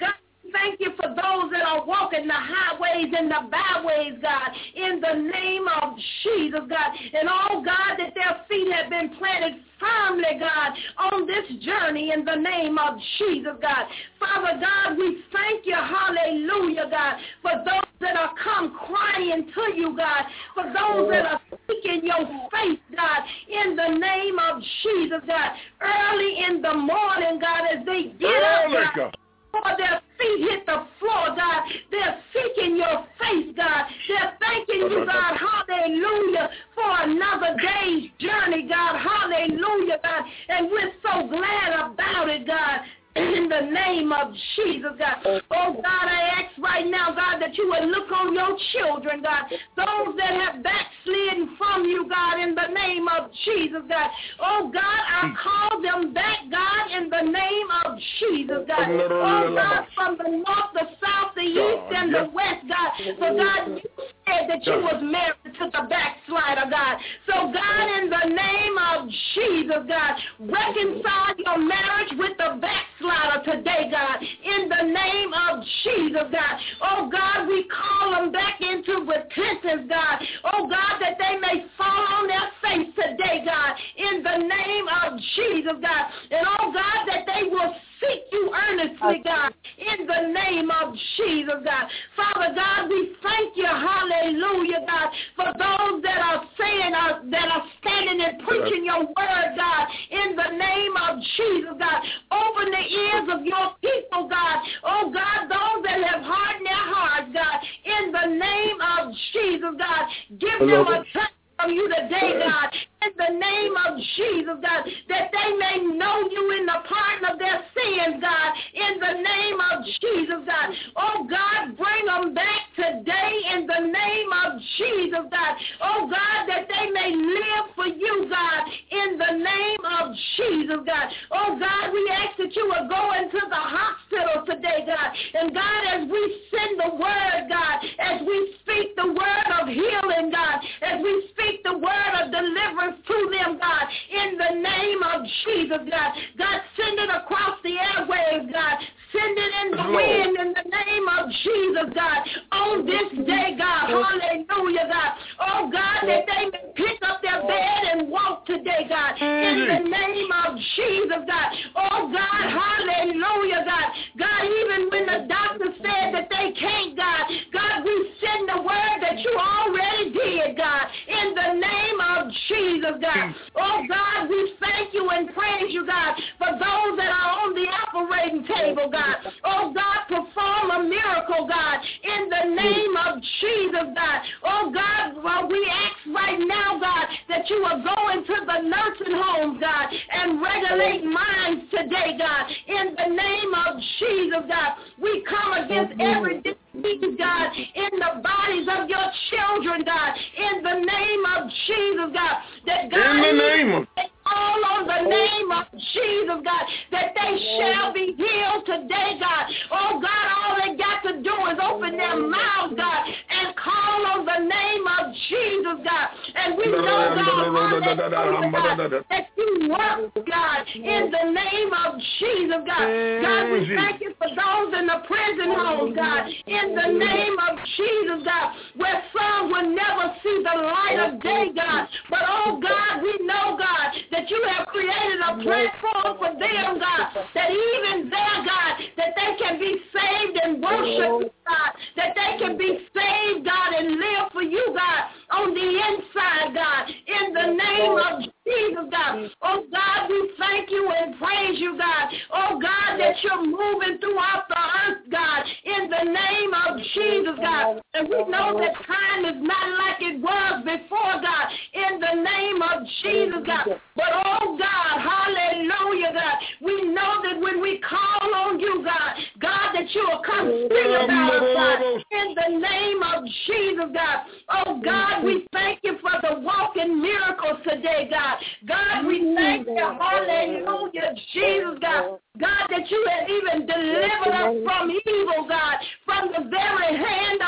thank you for those that are walking the highways and the byways, God, in the name of Jesus, God. And oh, God, that their feet have been planted firmly, God, on this journey in the name of Jesus, God. Father God, we thank you, hallelujah, God, for those that are come crying to you, God, for those that are seeking your face, God, in the name of Jesus, God, early in the morning, God, as they get up, God, before their feet hit the floor, God, they're seeking your face, God. They're thanking you, God, hallelujah, for another day's journey, God, hallelujah, God, and we're so glad about it, God. In the name of Jesus, God. Oh, God, I ask right now, God, that you would look on your children, God, those that have backslidden from you, God, in the name of Jesus, God. Oh, God, I call them back, God, in the name of Jesus, God. Oh, God, from the north, the south, the east, and the west, God. So, God, you said that you was married to the backslider, God. So, God, in the name of Jesus, God, reconcile your marriage with the backslider today, God, in the name of Jesus, God. Oh, God, we call them back into repentance, God. Oh, God, that they may fall on their face today, God, in the name of Jesus, God. And, oh, God, that they will seek you earnestly, God, in the name of Jesus, God. Father God, we thank you, hallelujah, God, for those that are saying, uh, that are standing and preaching your word, God, in the name of Jesus, God. Open the ears of your people, God. Oh, God, those that have hardened their hearts, God, in the name of Jesus, God. Give them a touch from you today, God, in the name of Jesus, God, that they may know you in the pardon of their sins, God, in the name of Jesus, God. Oh, God, bring them back today in the name of Jesus, God. Oh, God, that they may live for you, God, in the name of Jesus, God. Oh, God, we ask that you will go into the hospital today, God. And, God, as we send the word, God, as we speak the word of healing, God, as we speak the word of deliverance to them, God, in the name of Jesus, God. God, send it across the airwaves, God. Send it in the wind in the name of Jesus, God, on this day, God. Hallelujah, God. Oh, God, that they may pick up their bed and walk today, God, in the name of Jesus, God. Oh, God, hallelujah, God. God, even when the doctor said that they can't, God, God, we send the word that you already did, God, in the name of Jesus, God. Oh, God, we thank you and praise you, God, for those that are on the operating table, God. Oh, God, perform a miracle, God, in the name of Jesus, God. Oh, God, well, we ask right now, God, that you will go into the nursing homes, God, and regulate minds today, God, in the name of Jesus, God. We come against every disease, God, in the bodies of your children, God, in the name of Jesus, God, that God, in the name of all on the name of Jesus, God, that they shall be healed today, God. Oh, God, all they got to do is open their mouths, God, and call on the name of Jesus, God. And we know, God, God, that you work, God, in the name of Jesus, God. God, we thank you for those in the prison homes, God, in the name of Jesus, God, where some will never see the light of day, God. But, oh, God, we know, God, that you have created a platform for them, God, that even there, God, that they can be saved and worship, God, that they can be saved, God, and live for you, God, on the inside, God, in the name of Jesus, God. Oh, God, we thank you and praise you, God. Oh, God, that you're moving throughout the earth, God, in the name of Jesus, God. And we know that time is not like it was before, God, in the name of Jesus, God. But, oh, God, hallelujah, God, we know that when we call on you, God, God, that you will come see about us, God, in the name of Jesus, God. Oh, God, we thank you for the walking miracles today, God. God, we thank you, hallelujah, Jesus, God. God, that you have even delivered us from evil, God, from the very hand of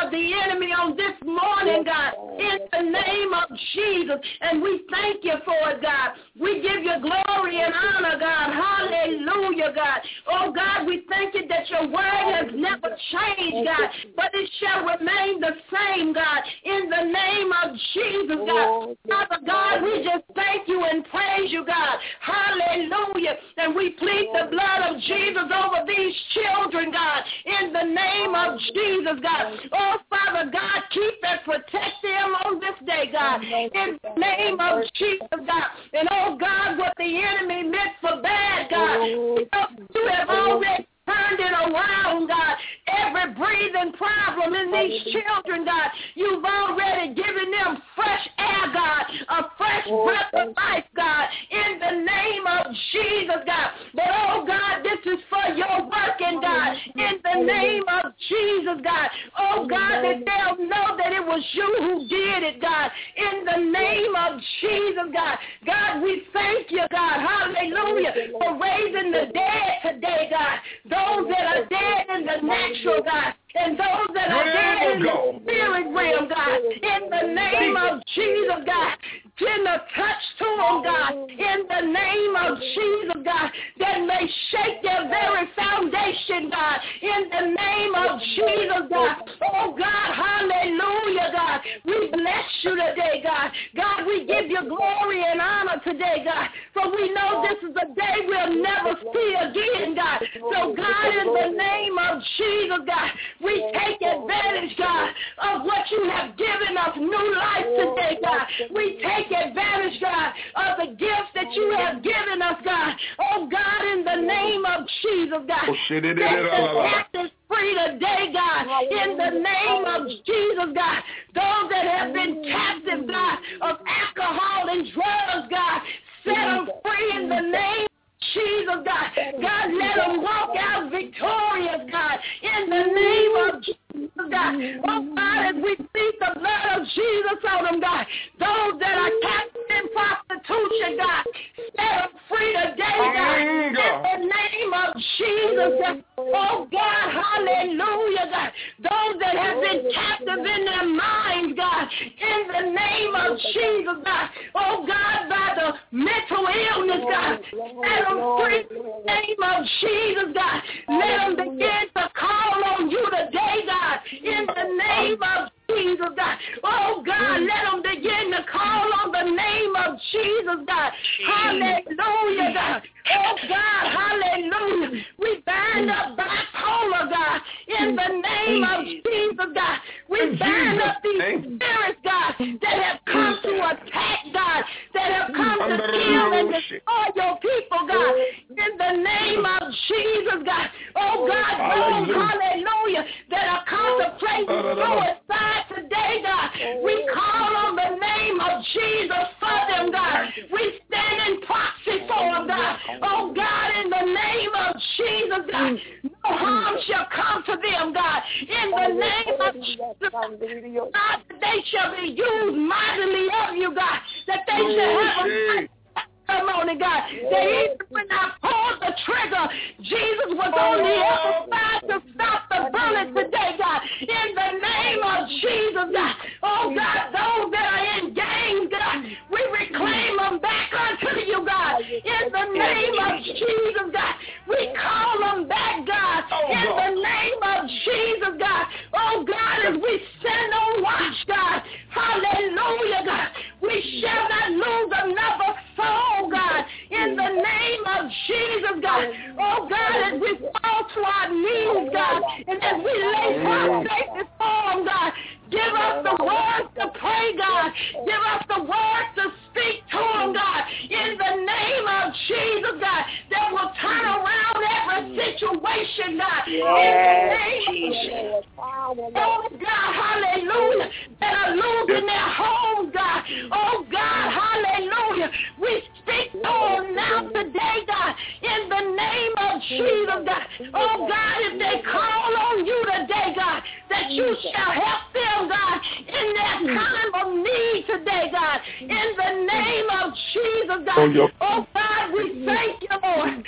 of the enemy on this morning, God, in the name of Jesus. And we thank you for it, God. We give you glory and honor, God. Hallelujah, God. Oh, God, we thank you that your word has never changed, God, but it shall remain the same, God, in the name of Jesus, God. Father God, we just thank you and praise you, God. Hallelujah. And we plead the blood of Jesus over these children, God, in the name of Jesus, God. Oh, Father God, keep and protect them on this day, God, in the name of Jesus, God. And, oh, God, what the enemy meant for bad, God, you have already turned it around, God. Every breathing problem in these children, God, you've already given them fresh air, God, a fresh breath of life, God, in the name of Jesus, God. But, oh, God, this is for your working, God, in the name of Jesus, God. Oh, God, that they'll know that it was you who did it, God, in the name of Jesus, God. God, we thank you, God, hallelujah, for raising the dead today, God. Those that are dead in the natural, God, and those that are dead in the spirit realm, God, in the name of Jesus, God. Send a touch to them, God, in the name of Jesus, God, that may shake their very foundation, God, in the name of Jesus, God. Oh, God, hallelujah, God. We bless you today, God. God, we give you glory and honor today, God, for we know this is a day we'll never see again, God. So, God, in the name of Jesus, God, we take advantage, God, of what you have given us, new life today, God. We take advantage, God, of the gifts that you have given us, God. Oh, God, in the name of Jesus, God. Set the captives free today, God, in the name of Jesus, God. Those that have been captive, God, of alcohol and drugs, God, set them free in the name Jesus, God. God, let them walk out victorious, God, in the name of Jesus, God. Oh, God, as we speak the blood of Jesus on them, God, those that are captive in prostitution, God, set them free today, God, in the name of Jesus, God. Oh, God, hallelujah, God. Those that have been captive in their minds, God, in the name of Jesus, God. Oh, God, by the mental illness, God, let them free in the name of Jesus, God. Let them begin to call on you today, God, in the name of Jesus, God. Oh, God, let them begin to call on the name of Jesus, God. Hallelujah, God. Oh, God, hallelujah. We bind up bipolar, God, in the name of Jesus, God. We bind up these spirits, God, that have come to attack, God, that have come to kill and destroy your people, God, in the name of Jesus, God. Oh, God, those, hallelujah, that are contemplating suicide today, God. We call on the name of Jesus for them, God. We stand in proxy for them, God. Oh, God, in the name of Jesus, God, no harm shall come to them, God. In the name of Jesus, God, that they shall be used mightily of you, God, that they shall have a testimony, God, that even when I pulled the trigger, Jesus was on the other side to stop the bullet today, God. In the name of Jesus, God. Oh, God, those that are in gangs, God, we reclaim them back unto you, God. In the name of Jesus, God. We call them back, God. In the name of Jesus, God. Oh, God, as we stand on watch, God. Hallelujah, God. We shall not lose another soul, God, in the name of Jesus, God. Oh, God, as we fall to our knees, God, and as we lay prostrate before them, God, give us the words to pray, God. Give us the words to speak to them, God, in the name of Jesus, God, that will turn around every situation, God, in the name of Jesus. Oh, God, hallelujah, that are losing their homes, God. Oh, God, hallelujah. We speak to them now today, God, in the name of Jesus, God. Oh, God, if they call on you today, God, that you shall help them, God, in their time of need today, God, in the name of Jesus, God. Oh, God, we thank you, Lord.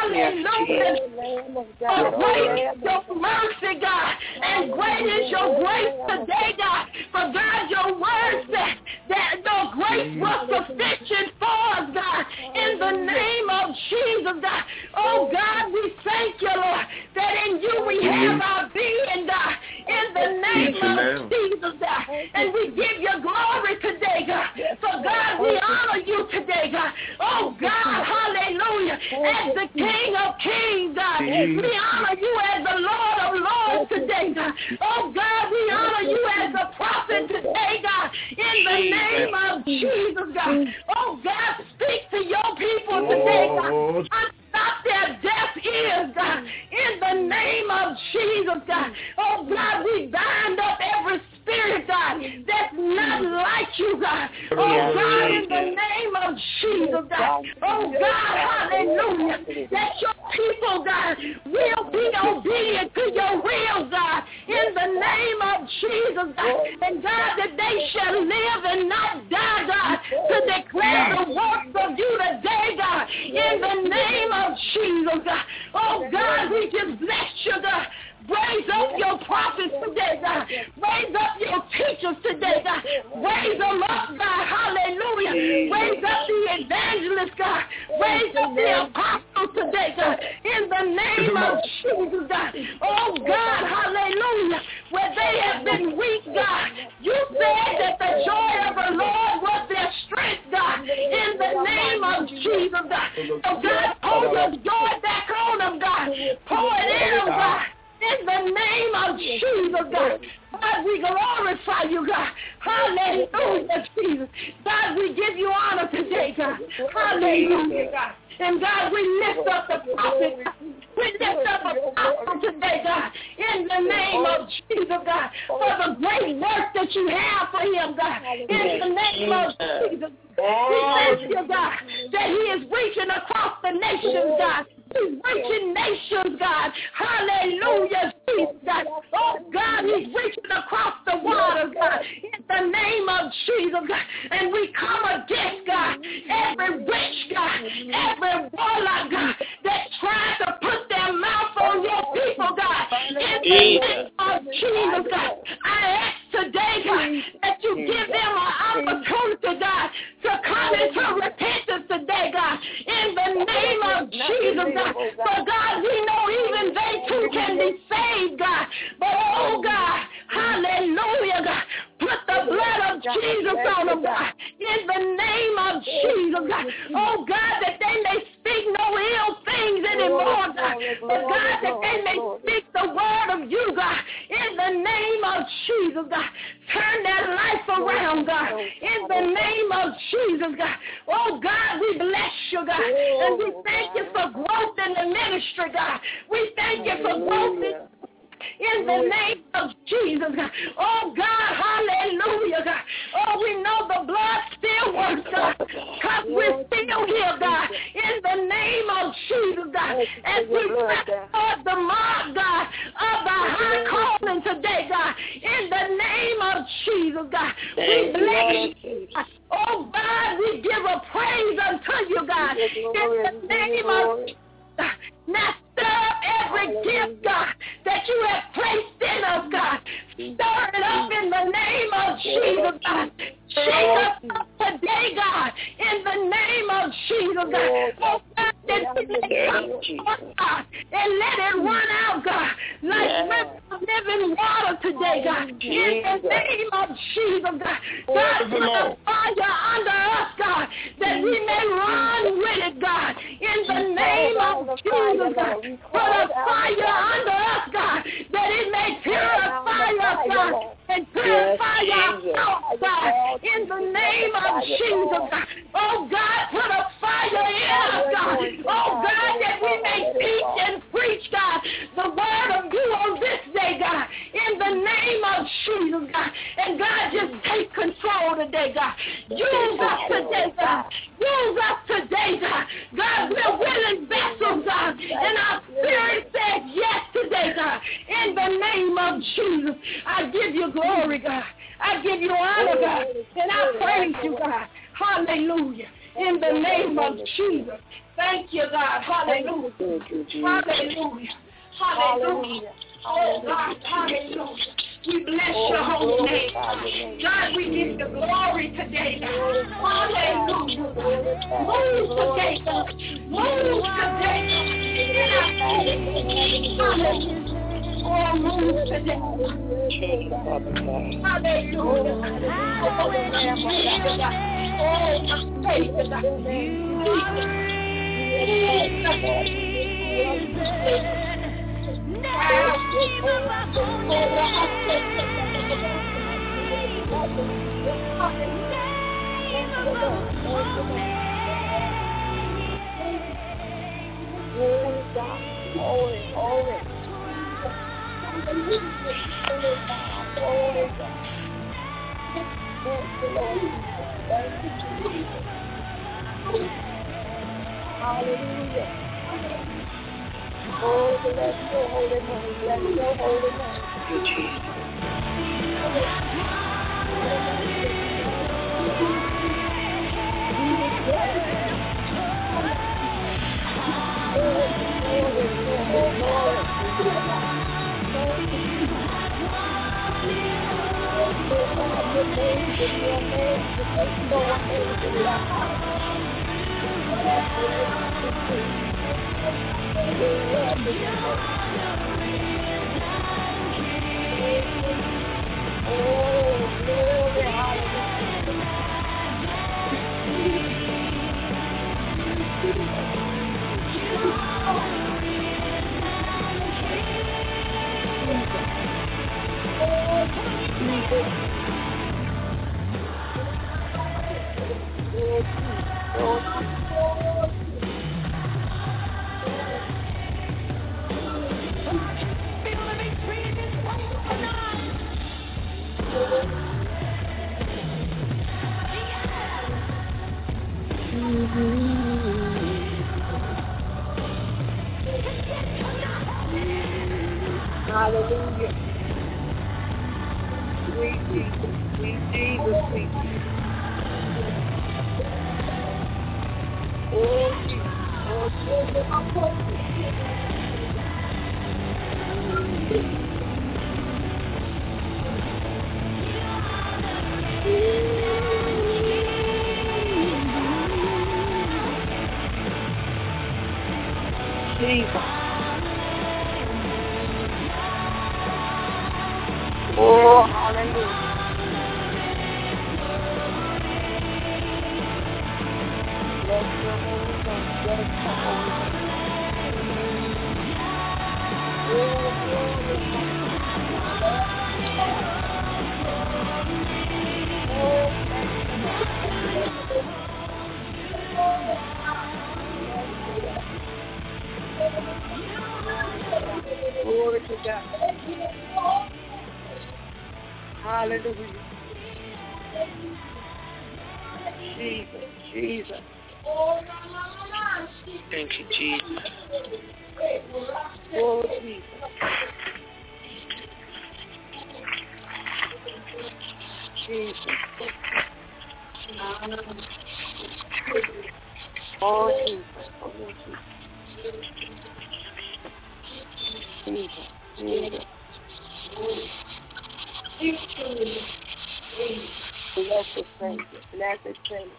Hallelujah. For great is your mercy, God, and great is your grace today, God. For God, your word said that your grace was sufficient for us, God, in the name of Jesus, God. Oh, God, we thank you, Lord, that in you we have our being, God, in the name of Jesus, God. And we give you glory today, God. For God, we honor you today, God. Oh, God, hallelujah. As the King of Kings, God, we honor you as the Lord of Lords today, God. Oh, God, we honor you as the prophet today, God, in the name of Jesus, God. Oh, God, speak to your people today, God. Stop their deaf ears, God, in the name of Jesus, God. Oh, God, we bind up every spirit, God, that's not like you, God. Oh, God, in the name of Jesus, God. Oh, God, hallelujah, that your people, God, will be obedient to your will, God, in the name of Jesus, God. And, God, that they shall live and not die, God, to declare the works of you today, God, in the name of Jesus, God. Oh, God, we just bless you, God. Raise up your prophets today, God. Raise up your teachers today, God. Raise them up, God. Hallelujah. Raise up the evangelists, God. Raise up the apostles today, God. In the name of Jesus, God. Oh, God, hallelujah. Where they have been weak, God, you said that the joy of the Lord was their strength, God. In the name of Jesus, God. So, God, pour your joy back on them, God. Pour it in them, God. In the name of Jesus, God. God, we glorify you, God. Hallelujah, Jesus. God, we give you honor today, God. Hallelujah, God. And God, we lift up the prophet. We lift up the apostle today, God, in the name of Jesus, God, for the great work that you have for him, God, in the name of Jesus. We thank you, God, that he is reaching across the nations, God. He's reaching nations, God. Hallelujah, Jesus, God. Oh, God, he's reaching across the water, God, in the name of Jesus, God. And we come against, God, every witch, God, every warlock, God, that tries to put their mouth on your people, God, in the name of Jesus, God. I ask today, God, that you give them an opportunity, God, to come into repentance today, God, in the name of Jesus, God. For God, we know even they too can be saved, God. But oh God, hallelujah, God. Put the blood of Jesus on them, God. In the name of Jesus, God. Oh God, that they may speak no ill things anymore, God. But God, that they may speak the word of you, God. In the name of Jesus, God. Turn their life around, God. In the name of Jesus, God. Oh God, we bless you, God. And we thank you for growth in the ministry, God. We thank you for growth in in the name of Jesus, God. Oh, God, hallelujah, God. Oh, we know the blood still works, God, because we're still here, God, in the name of Jesus, God. As we press toward the mark, God, of the high calling today, God, in the name of Jesus, God. We bless you. Oh, God, we give a praise unto you, God, in the name of Jesus. Now stir up every gift, God, that you have placed in us, God. Stir it up in the name of Jesus, God. Shake us up today, God, in the name of Jesus, God. Oh, God, that it come forth, God, and let it run out, God, like rivers of living water today, God, in the name of Jesus, God. God, put a fire under us, God, that we may run with it, God, in the name of Jesus, God. Put a fire under us, God, that it may purify us, God, and purify our thoughts, God, in the name of Jesus, God. Oh, God, put a fire in us, God. Oh, God, that we may teach and preach, God, the word of you on this day, God, in the name of Jesus, God. And, God, just take control today, God. Use us today, God. Use us today, God. God, we're willing vessels, God, and our spirit says yes today, God. In the name of Jesus, I give you glory, God. I give you honor, God, and I praise you, God. Hallelujah. in the name of Jesus. Thank you, God. Hallelujah. Hallelujah. Hallelujah. Oh, God. Hallelujah. We bless your holy name. God, we give you glory today, God. Hallelujah. Move today, God. Move today, God. Hallelujah. Oh, move today. Hallelujah. Oh, my faith, Holy God, holy, holy. Holy God, holy God. Thank you, Lord. Thank you, Jesus. Hallelujah. Oh, bless your holy name. Bless your holy name. Thank you, Jesus. Oh, glory, hallelujah. Hallelujah. Sweet Jesus, sweet Jesus, sweet Jesus. Oh, Jesus. Oh, Jesus, I'm talking. Jesus. Oh, hallelujah. Bless your holy name. Bless your holy name. Oh, glory. Oh, thank you. Glory to God. Hallelujah. Jesus, Jesus. Thank you, Jesus. Oh, Jesus. Jesus. Oh, Jesus. Oh, Jesus. Jesus. Jesus. Blessed Savior. Blessed Savior.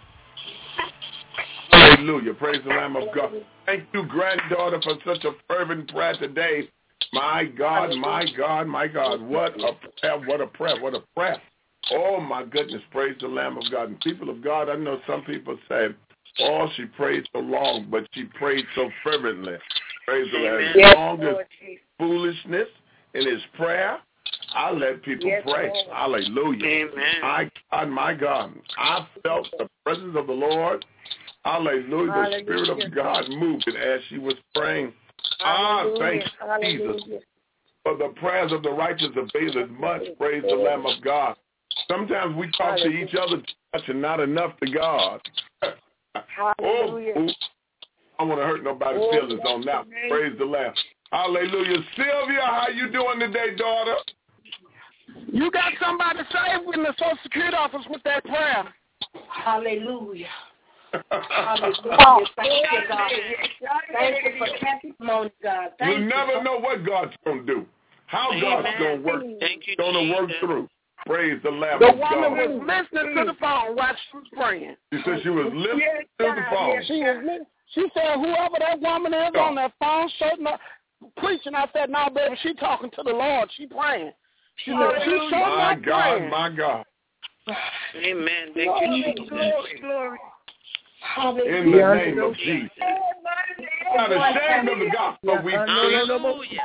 Hallelujah. Praise the Lamb of God. Thank you, granddaughter, for such a fervent prayer today. My God, my God, my God. What a prayer, what a prayer, what a prayer. Oh, my goodness. Praise the Lamb of God. And people of God, I know some people say, oh, she prayed so long, but she prayed so fervently. Praise the Lamb. As long as foolishness in his prayer, I let people yes, pray. Lord. Hallelujah. Amen. My God, my God. I felt the presence of the Lord. Hallelujah. Hallelujah. The Spirit of God moving as she was praying. Hallelujah. Ah, thank you, Hallelujah. Jesus. For the prayers of the righteous availeth much. Praise the Lamb of God. Sometimes we talk Hallelujah. to each other too much and not enough to God. Hallelujah. Oh, I don't want to hurt nobody's oh, feelings on that. Praise the Lamb. Hallelujah. Sylvia, how you doing today, daughter? You got somebody saved in the Social Security office with that prayer. Hallelujah. Hallelujah. Thank you, God. Thank you for testimony, God. Thank you you never God. know what God's going to do, how Amen. God's going to work, going to work through. Praise the Lamb the of God. woman was listening to the phone while she was praying. She said she was listening yes, to the phone. She, was, she said, whoever that woman is oh. on that phone, shutting up, preaching. I said, no, baby, she talking to the Lord. She praying. She said, she showing my up God, praying. my God. Amen. Thank glory, you, Jesus. Glory, glory. In the name of Jesus. Not ashamed of the gospel we preach. Hallelujah.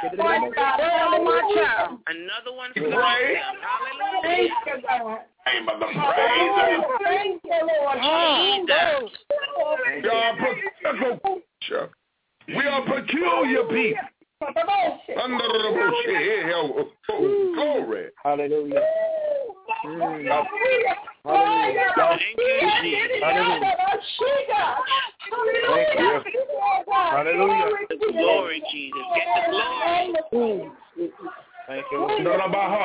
Another one for pray. Hallelujah. Name of the praise. Thank you, Lord. Jesus. We are peculiar people. Under the bush. Glory. Hallelujah. Mm. Thank you, Jesus. Hallelujah. The glory, Jesus. Get the glory. Thank you, Lord.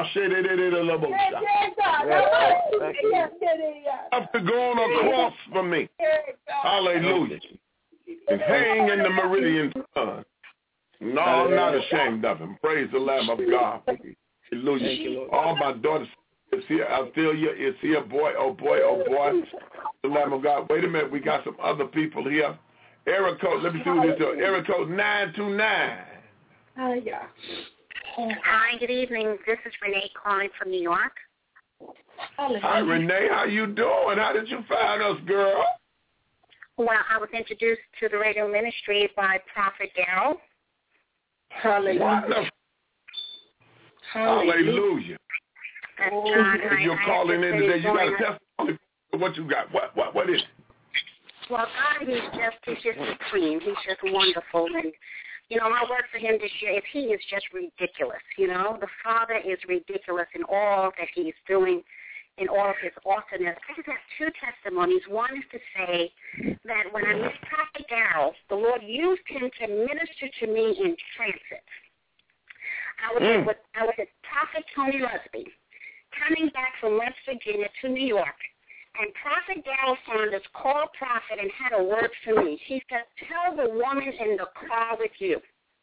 After going across for me. Hallelujah. And hang in the meridian sun. No, I'm not ashamed of him. Praise the Lamb of God. Hallelujah. All my daughters is here. I feel you. It's here. Boy, oh boy, oh boy. The Lamb of God. Wait a minute. We got some other people here. Area code. Let me see what this is. Area code nine two nine. Oh, yeah. Hi, good evening. This is Renee calling from New York. Hi, Renee. How you doing? How did you find us, girl? Well, I was introduced to the radio ministry by Prophet Darrell. Hallelujah. Hallelujah. Oh, God, if you're I, calling I in today, you got to testify what you got. What what what is it? Well, God, he's just he's just supreme. He's just wonderful. And, you know, my word for him this year is he is just ridiculous. You know, the Father is ridiculous in all that he's doing, in all of his awesomeness. I just have two testimonies. One is to say that when I met Prophet Darrell, the Lord used him to minister to me in transit. I was, mm. with, I was at Prophet Tony Lusby, coming back from West Virginia to New York, and Prophet Darrell Saunders called Prophet and had a word for me. He said, tell the woman in the car with you.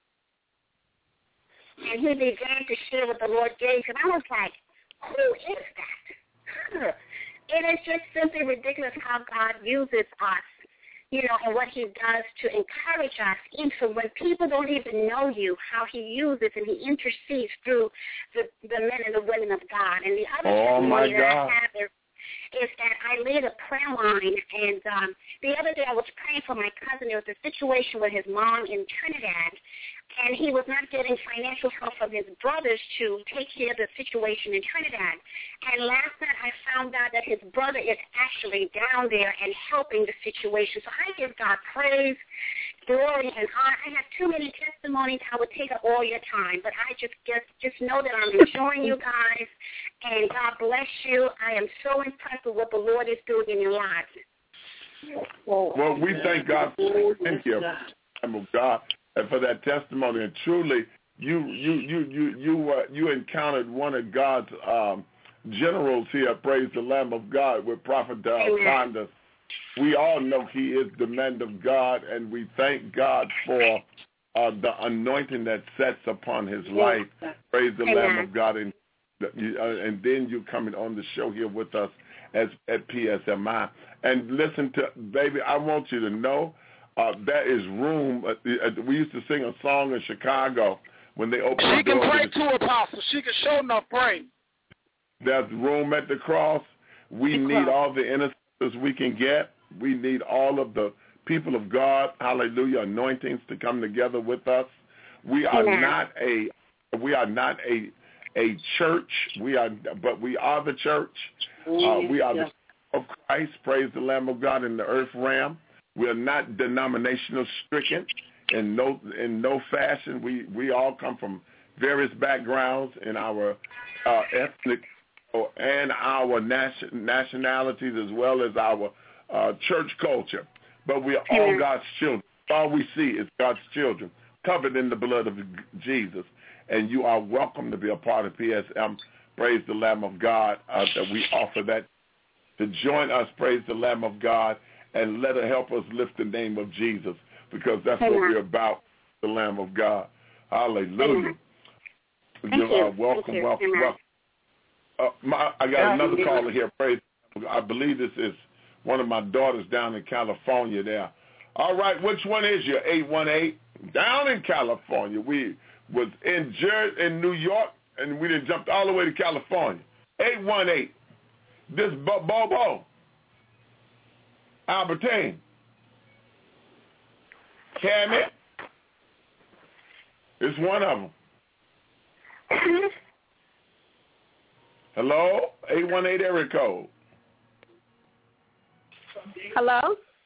And he began to share what the Lord gave him. I was like, who is that? It is just simply ridiculous how God uses us, you know, and what he does to encourage us, even when people don't even know you, how he uses and he intercedes through the, the men and the women of God. And the other oh testimony my that God. I have is, is that I lead a prayer line, and um, the other day I was praying for my cousin. There was a situation with his mom in Trinidad, and he was not getting financial help from his brothers to take care of the situation in Trinidad. And last night I found out that his brother is actually down there and helping the situation. So I give God praise, glory, and honor. I have too many testimonies. I would take up all your time, but I just just, just know that I'm enjoying you guys, and God bless you. I am so impressed with what the Lord is doing in your lives. Well, we thank God for thank you, God, and for that testimony. And truly, you you you you you uh, you encountered one of God's um, generals here. Praise the Lamb of God with Prophet Darrell Saunders. We all know he is the man of God, and we thank God for uh, the anointing that sets upon his life. Praise the Amen. Lamb of God, and uh, and then you coming on the show here with us as at P S M I. And listen to, baby, I want you to know uh, there is room. Uh, we used to sing a song in Chicago when they opened she the door. She can pray to too, Apostle. She can show enough pray. There's room at the cross. We the need cross. all the intercessors we can get. We need all of the people of God, hallelujah, anointings to come together with us. We are Amen. not a we are not a a church. We are, but we are the church. Uh, we are the of Christ. Praise the Lamb of God in the earth realm. We are not denominational stricken in no in no fashion. We we all come from various backgrounds in our uh, ethnic and our nation, nationalities as well as our uh, church culture. But we are all God's children. All we see is God's children covered in the blood of Jesus. And you are welcome to be a part of P S M. Praise the Lamb of God, uh, that we offer that to join us, praise the Lamb of God, and let her help us lift the name of Jesus, because that's Amen. what we're about, the Lamb of God. Hallelujah. Thank you. Uh, welcome, Thank you. welcome, Amen. welcome. Uh, my, I got another caller here. Praise. I believe this is one of my daughters down in California there. All right, which one is your eight one eight? Down in California. We was in Jer- in New York, and we done jumped all the way to California. eight one eight. This Bo- Bobo. Albertine. Cammy. It's one of them. Hello? eight one eight area code. Hello?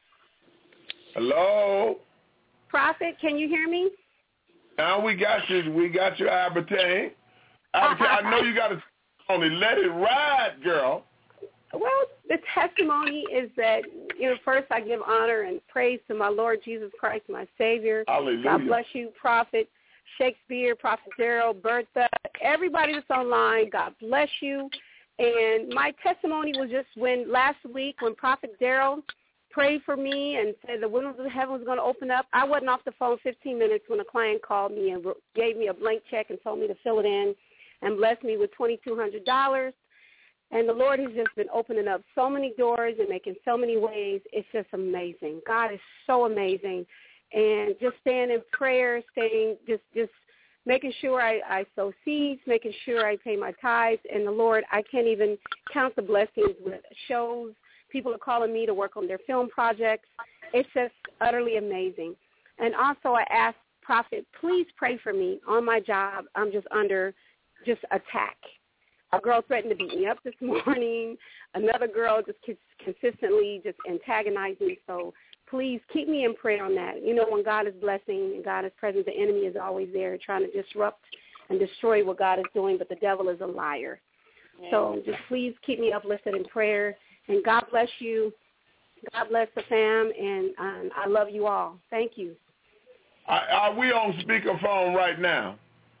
Hello? Prophet, can you hear me? Now we got you. We got you, Albertine. Albertine, I know you got to only let it ride, girl. Well, the testimony is that, you know, first I give honor and praise to my Lord Jesus Christ, my Savior. Hallelujah. God bless you, Prophet Shakespeare, Prophet Daryl, Bertha, everybody that's online. God bless you. And my testimony was just when last week when Prophet Daryl prayed for me and said the windows of heaven was going to open up. I wasn't off the phone fifteen minutes when a client called me and gave me a blank check and told me to fill it in and blessed me with twenty-two hundred dollars. And the Lord has just been opening up so many doors and making so many ways. It's just amazing. God is so amazing. And just staying in prayer, staying, just just making sure I, I sow seeds, making sure I pay my tithes. And the Lord, I can't even count the blessings with shows. People are calling me to work on their film projects. It's just utterly amazing. And also I asked Prophet, please pray for me on my job. I'm just under just attack. A girl threatened to beat me up this morning. Another girl just consistently just antagonized me. So please keep me in prayer on that. You know, when God is blessing and God is present, the enemy is always there trying to disrupt and destroy what God is doing, but the devil is a liar. Yeah. So just please keep me uplifted in prayer. And God bless you. God bless the fam, and um, I love you all. Thank you. Are, are we on speakerphone right now?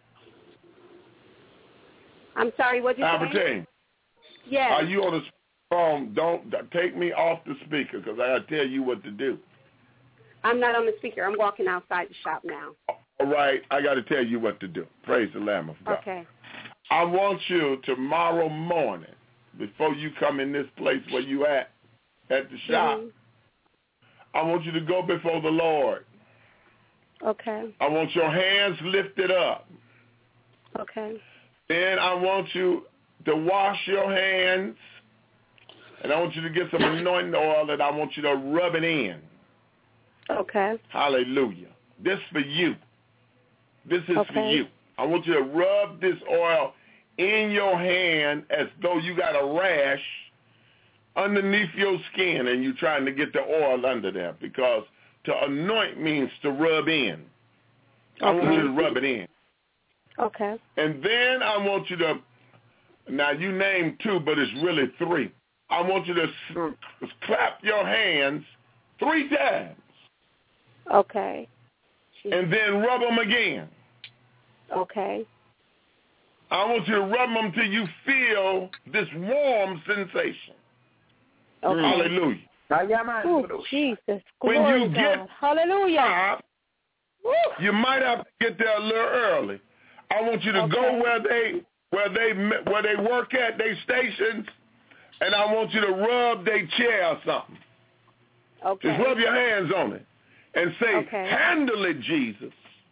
I'm sorry, what did you say? Albertine. Yes. Are you on the phone? Don't take me off the speaker, because I got to tell you what to do. I'm not on the speaker. I'm walking outside the shop now. All right. I got to tell you what to do. Praise the Lamb of God. Okay. I want you tomorrow morning, before you come in this place where you at, at the shop, mm-hmm. I want you to go before the Lord. Okay. I want your hands lifted up. Okay. Then I want you to wash your hands, and I want you to get some anointing oil, and I want you to rub it in. Okay. Hallelujah. This for you. This is okay. for you. I want you to rub this oil in your hand as though you got a rash underneath your skin and you're trying to get the oil under there, because to anoint means to rub in. I okay. want you to rub it in. Okay. And then I want you to, now you named two, but it's really three. I want you to mm. clap your hands three times. Okay. And then rub them again. Okay. I want you to rub them till you feel this warm sensation. Okay. Hallelujah. Oh, Jesus. When Glory you get God. Hallelujah. Top, you might have to get there a little early. I want you to okay. go where they where they where they work at, their stations, and I want you to rub their chair or something. Okay. Just rub your hands on it and say, okay. handle it, Jesus.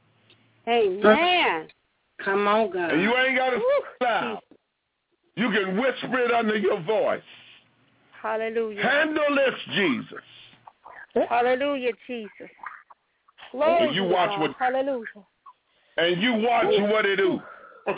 Amen. Come on, God. And you ain't got to loud. You can whisper it under your voice. Hallelujah. Handle this, Jesus. Hallelujah, Jesus. Glory and you watch God. what. Hallelujah. And you watch Ooh. what it do.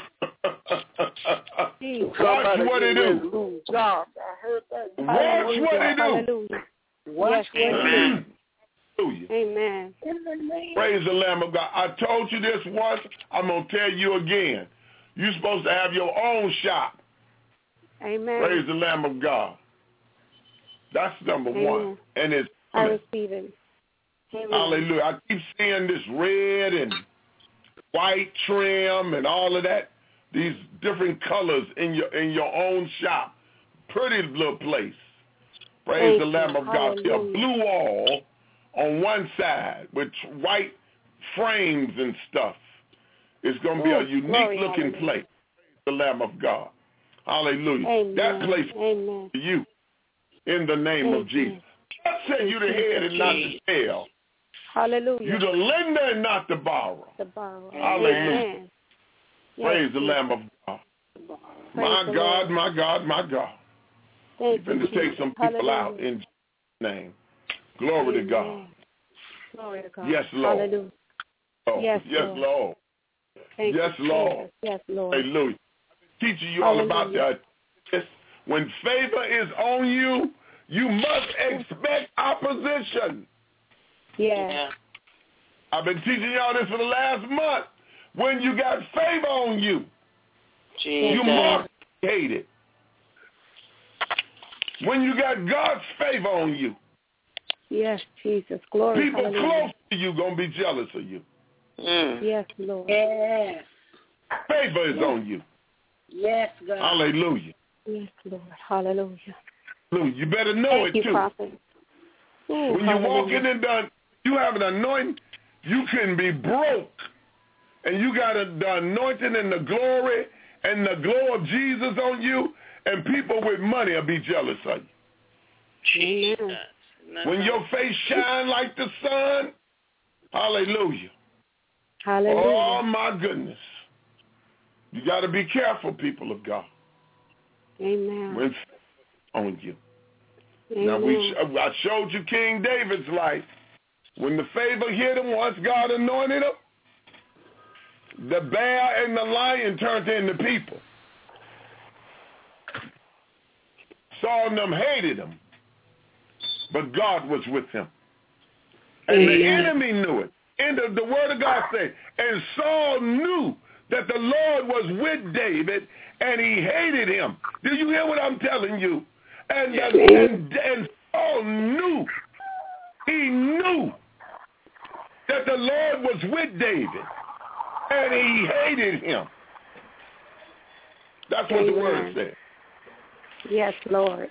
Watch what it do. God, I heard that. Watch what it do. Hallelujah. Watch yes, what it do. Amen. Praise the Lamb of God. I told you this once. I'm going to tell you again. You're supposed to have your own shop. Amen. Praise the Lamb of God. That's number Amen. one. And it's I receive it. Amen. Hallelujah. I keep seeing this red and white trim and all of that, these different colors in your in your own shop. Pretty little place. Praise Thank the Lamb you. of God. See a Hallelujah. blue wall on one side with white frames and stuff. It's going to be Ooh, a unique glory, looking hallelujah. place. The Lamb of God. Hallelujah. Amen. That place Amen. for you in the name Amen. of Jesus. God said you the head and not the tail. Hallelujah. You the lender and not the borrower. The borrower. Hallelujah. Amen. Praise yes, the yes. Lamb of God. Praise My the God, Lord. my God, my God. Thank You're you, going to take Jesus. some people Hallelujah. out in Jesus' name. Glory Amen. to God. Glory to God. Yes, Lord. Hallelujah. Oh, Yes, yes, Lord. Lord. Thank yes, you, Lord. Jesus. Yes, Lord. Hallelujah. Teaching you all about Hallelujah. that. When favor is on you, you must expect opposition. Yeah. yeah. I've been teaching y'all this for the last month. When you got favor on you, Jesus. you must hate it. When you got God's favor on you, yes, Jesus. Glory. people hallelujah. close to you going to be jealous of you. Mm. Yes, Lord. Yes. Favor is yes. on you. Yes, God. Hallelujah. Yes, Lord. Hallelujah. You better know Thank it you, too. Prophet. Ooh, when you're walking in the, you have an anointing, you can be broke. And you got a, the anointing and the glory and the glow of Jesus on you, and people with money will be jealous of you. Jesus. When your face shine like the sun, hallelujah. Hallelujah. Oh, my goodness. You got to be careful, people of God. Amen. When on you. Amen. Now, we I showed you King David's life. When the favor hit him, once God anointed him, the bear and the lion turned into people. Saul and them hated him, but God was with him. And Amen. the enemy knew it. And the, the word of God said, and Saul knew that the Lord was with David, and he hated him. Do you hear what I'm telling you? And, yes. the, and, and Saul knew, he knew that the Lord was with David, and he hated him. That's what Amen. the word said. Yes, Lord.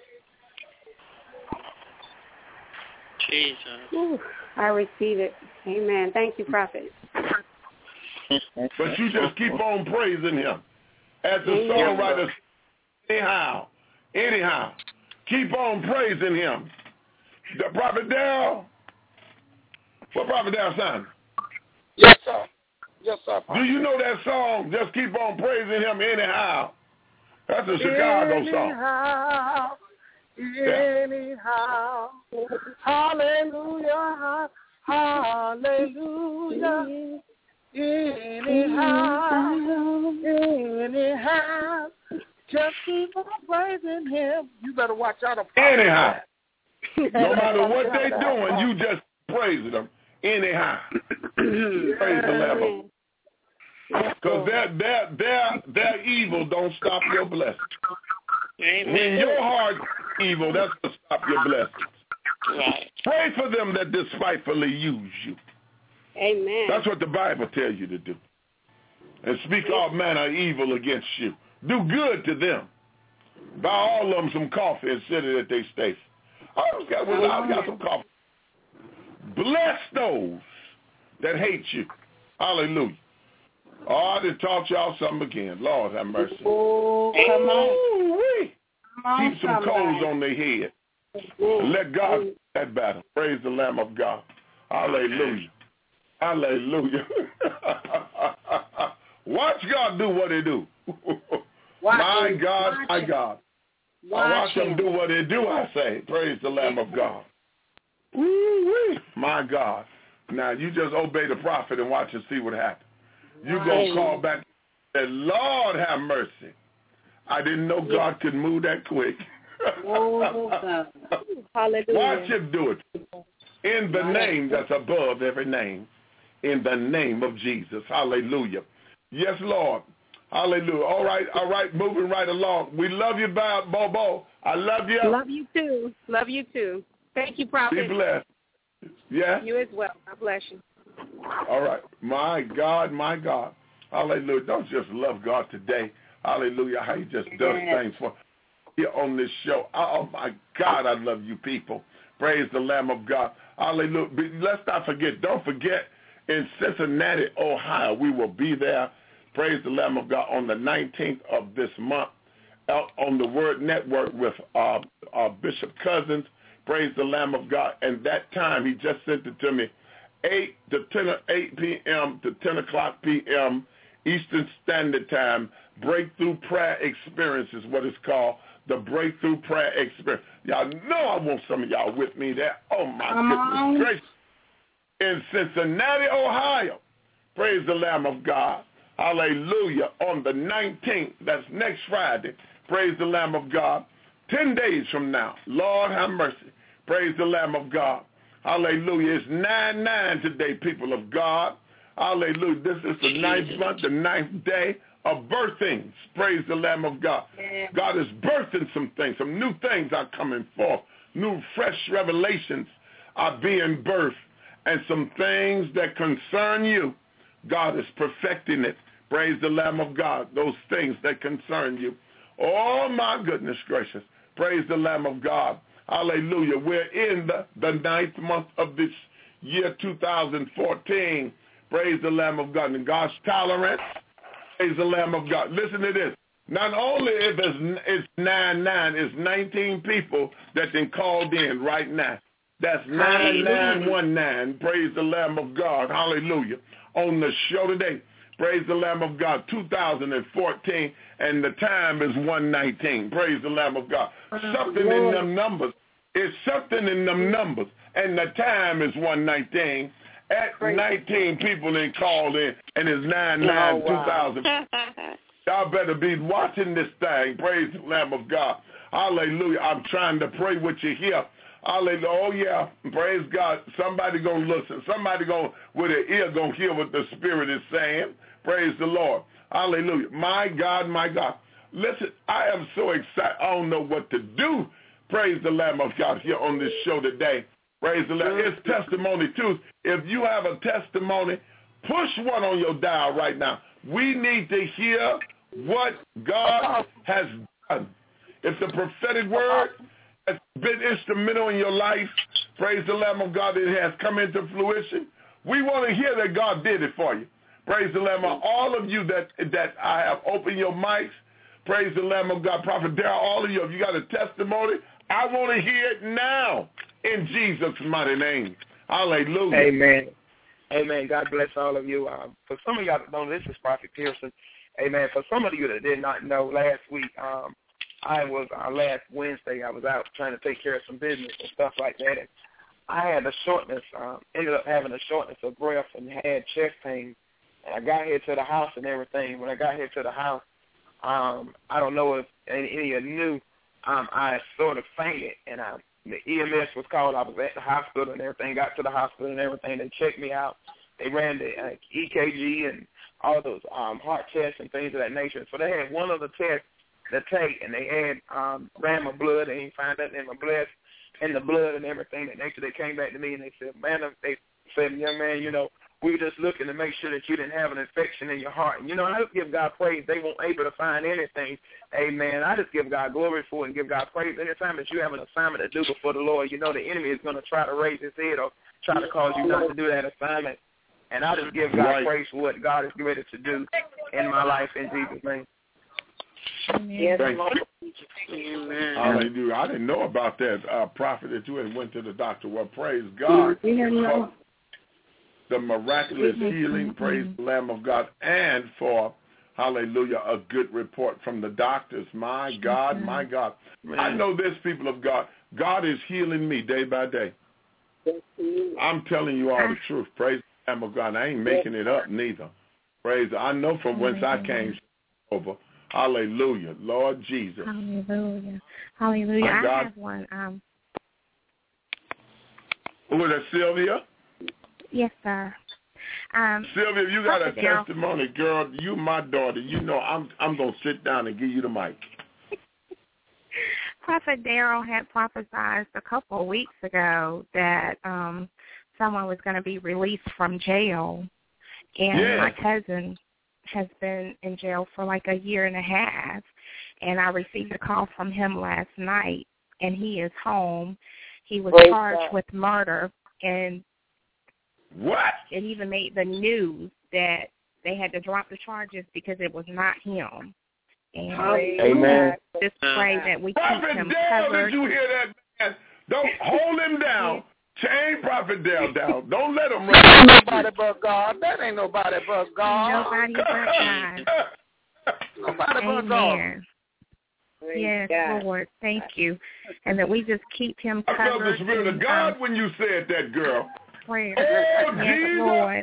Jesus. Ooh, I receive it. Amen. Thank you, Prophet. But you just keep on praising him. As the Amen. songwriter, anyhow, anyhow, keep on praising him. The Prophet Darrell, what Prophet Darrell sang? Yes, sir. Yes, sir. Do you know that song, Just Keep On Praising Him Anyhow? That's a Chicago anyhow, song. Anyhow, hallelujah, hallelujah. Anyhow, anyhow, just keep on praising him. You better watch out. Anyhow, no matter what they're doing, you just praise them. Anyhow, praise the Lamb. Because their, their, their, their evil don't stop your blessings. Amen. When your heart is evil, that's to stop your blessings. Right. Pray for them that despitefully use you. Amen. That's what the Bible tells you to do. And speak all manner of evil against you. Do good to them. Buy all of them some coffee and sit it at their station. I got, well, I got some coffee. Bless those that hate you. Hallelujah. Oh, I just taught y'all something again. Lord have mercy. Oh, come on. Ooh-wee. Keep some coals on their head. And let God fight that battle. Praise the Lamb of God. Hallelujah. Hallelujah. Watch God do what he do. Watch my him. God, watch my him. God. Watch, I watch him him do what he do, I say. Praise the Lamb of God. Woo-wee. My God. Now, you just obey the prophet and watch and see what happens. You're going to call back and say, Lord have mercy. I didn't know God could move that quick. Oh, God. Hallelujah. Watch him do it. In the name that's above every name. In the name of Jesus. Hallelujah. Yes, Lord. Hallelujah. All right, all right, moving right along. We love you, Bobo. I love you. Love you too. Love you too. Thank you, Prophet. Be blessed. Yeah? You as well. God bless you. All right. My God, my God. Hallelujah. Don't just love God today. Hallelujah. How he just does yes. things for here on this show. Oh, my God, I love you people. Praise the Lamb of God. Hallelujah. Let's not forget, don't forget, in Cincinnati, Ohio, we will be there. Praise the Lamb of God on the nineteenth of this month on the Word Network with uh, uh, Bishop Cousins. Praise the Lamb of God. And that time, he just sent it to me, eight to ten, eight p.m. to ten o'clock p.m. Eastern Standard Time. Breakthrough Prayer Experience is what it's called. The Breakthrough Prayer Experience. Y'all know I want some of y'all with me there. Oh, my um, goodness gracious. In Cincinnati, Ohio. Praise the Lamb of God. Hallelujah. On the nineteenth, that's next Friday. Praise the Lamb of God. Ten days from now. Lord have mercy. Praise the Lamb of God. Hallelujah. It's nine nine today, people of God. Hallelujah. This is the ninth month, the ninth day of birthings. Praise the Lamb of God. God is birthing some things. Some new things are coming forth. New fresh revelations are being birthed. And some things that concern you, God is perfecting it. Praise the Lamb of God. Those things that concern you. Oh, my goodness gracious. Praise the Lamb of God. Hallelujah. We're in the, the ninth month of this year, two thousand fourteen. Praise the Lamb of God. And God's tolerance. Praise the Lamb of God. Listen to this. Not only if it's, it's nine nine, it's nineteen people that been called in right now. That's nine nine one nine. Praise the Lamb of God. Hallelujah. On the show today. Praise the Lamb of God. two thousand fourteen, and the time is one nineteen. Praise the Lamb of God. Something in them numbers. It's something in them numbers. And the time is one nineteen. At nineteen people in called in, and it's nine nine two thousand. Y'all better be watching this thing. Praise the Lamb of God. Hallelujah. I'm trying to pray with you here. Hallelujah. Oh, yeah. Praise God. Somebody going to listen. Somebody going with an ear going to hear what the Spirit is saying. Praise the Lord. Hallelujah. My God, my God. Listen, I am so excited. I don't know what to do. Praise the Lamb of God here on this show today. Praise the Lord. It's testimony too. If you have a testimony, push one on your dial right now. We need to hear what God has done. It's a prophetic word that's been instrumental in your life. Praise the Lamb of God. It has come into fruition. We want to hear that God did it for you. Praise the Lamb of all of you that that I have opened your mics. Praise the Lamb of God. Prophet Darrell, all of you, if you got a testimony, I want to hear it now in Jesus' mighty name. Hallelujah. Amen. Amen. God bless all of you. Uh, for some of y'all that don't know, this is Prophet Pearson. Amen. For some of you that did not know, last week, um, I was, uh, last Wednesday, I was out trying to take care of some business and stuff like that. And I had a shortness, um, ended up having a shortness of breath and had chest pain. And I got here to the house and everything. When I got here to the house, um, I don't know if any, any of you knew, um, I sort of fainted, and I, the E M S was called. I was at the hospital and everything, got to the hospital and everything. They checked me out. They ran the uh, E K G and all those um, heart tests and things of that nature. So they had one other test to take, and they had um, ran my blood. They didn't find nothing in my blood, in the blood and everything. That nature, they came back to me and they said, man, they said, young man, you know, we were just looking to make sure that you didn't have an infection in your heart. And, you know, I just give God praise. They weren't able to find anything. Amen. I just give God glory for it and give God praise. Anytime that you have an assignment to do before the Lord, you know the enemy is going to try to raise his head or try to cause you not to do that assignment. And I just give God right. praise for what God is ready to do in my life in Jesus' name. Yes, Amen. Hallelujah. I didn't know about that, uh, prophet, that you had went to the doctor. Well, praise God. For the miraculous healing, praise the Lamb of God, and for, hallelujah, a good report from the doctors. My God, my God. I know this, people of God. God is healing me day by day. I'm telling you all the truth. Praise the Lamb of God. I ain't making it up neither. Praise. I know from whence I came over. Hallelujah. Lord Jesus. Hallelujah. Hallelujah. My I God. have one. Um, Who is that, Sylvia? Yes, sir. Um, Sylvia, if you got a Darrell. testimony, girl, you my daughter. You know I'm I'm going to sit down and give you the mic. Prophet Darrell had prophesied a couple of weeks ago that um, someone was going to be released from jail, and yeah. my cousin has been in jail for like a year and a half, and I received a call from him last night, and he is home. He was Praise charged God. with murder, and what? It even made the news that they had to drop the charges because it was not him. And Amen. just pray that we Prophet keep him Dale, covered. did you hear that, man? Don't hold him down. Chain Prophet Dale down. Don't let him run. That ain't nobody but God. That ain't nobody but God. Nobody but God. Nobody but God. Amen. Yes, Lord, thank you. And that we just keep him I felt covered. the Spirit of in, God um, when you said that, girl. prayer. Oh, Yes, Jesus. Lord.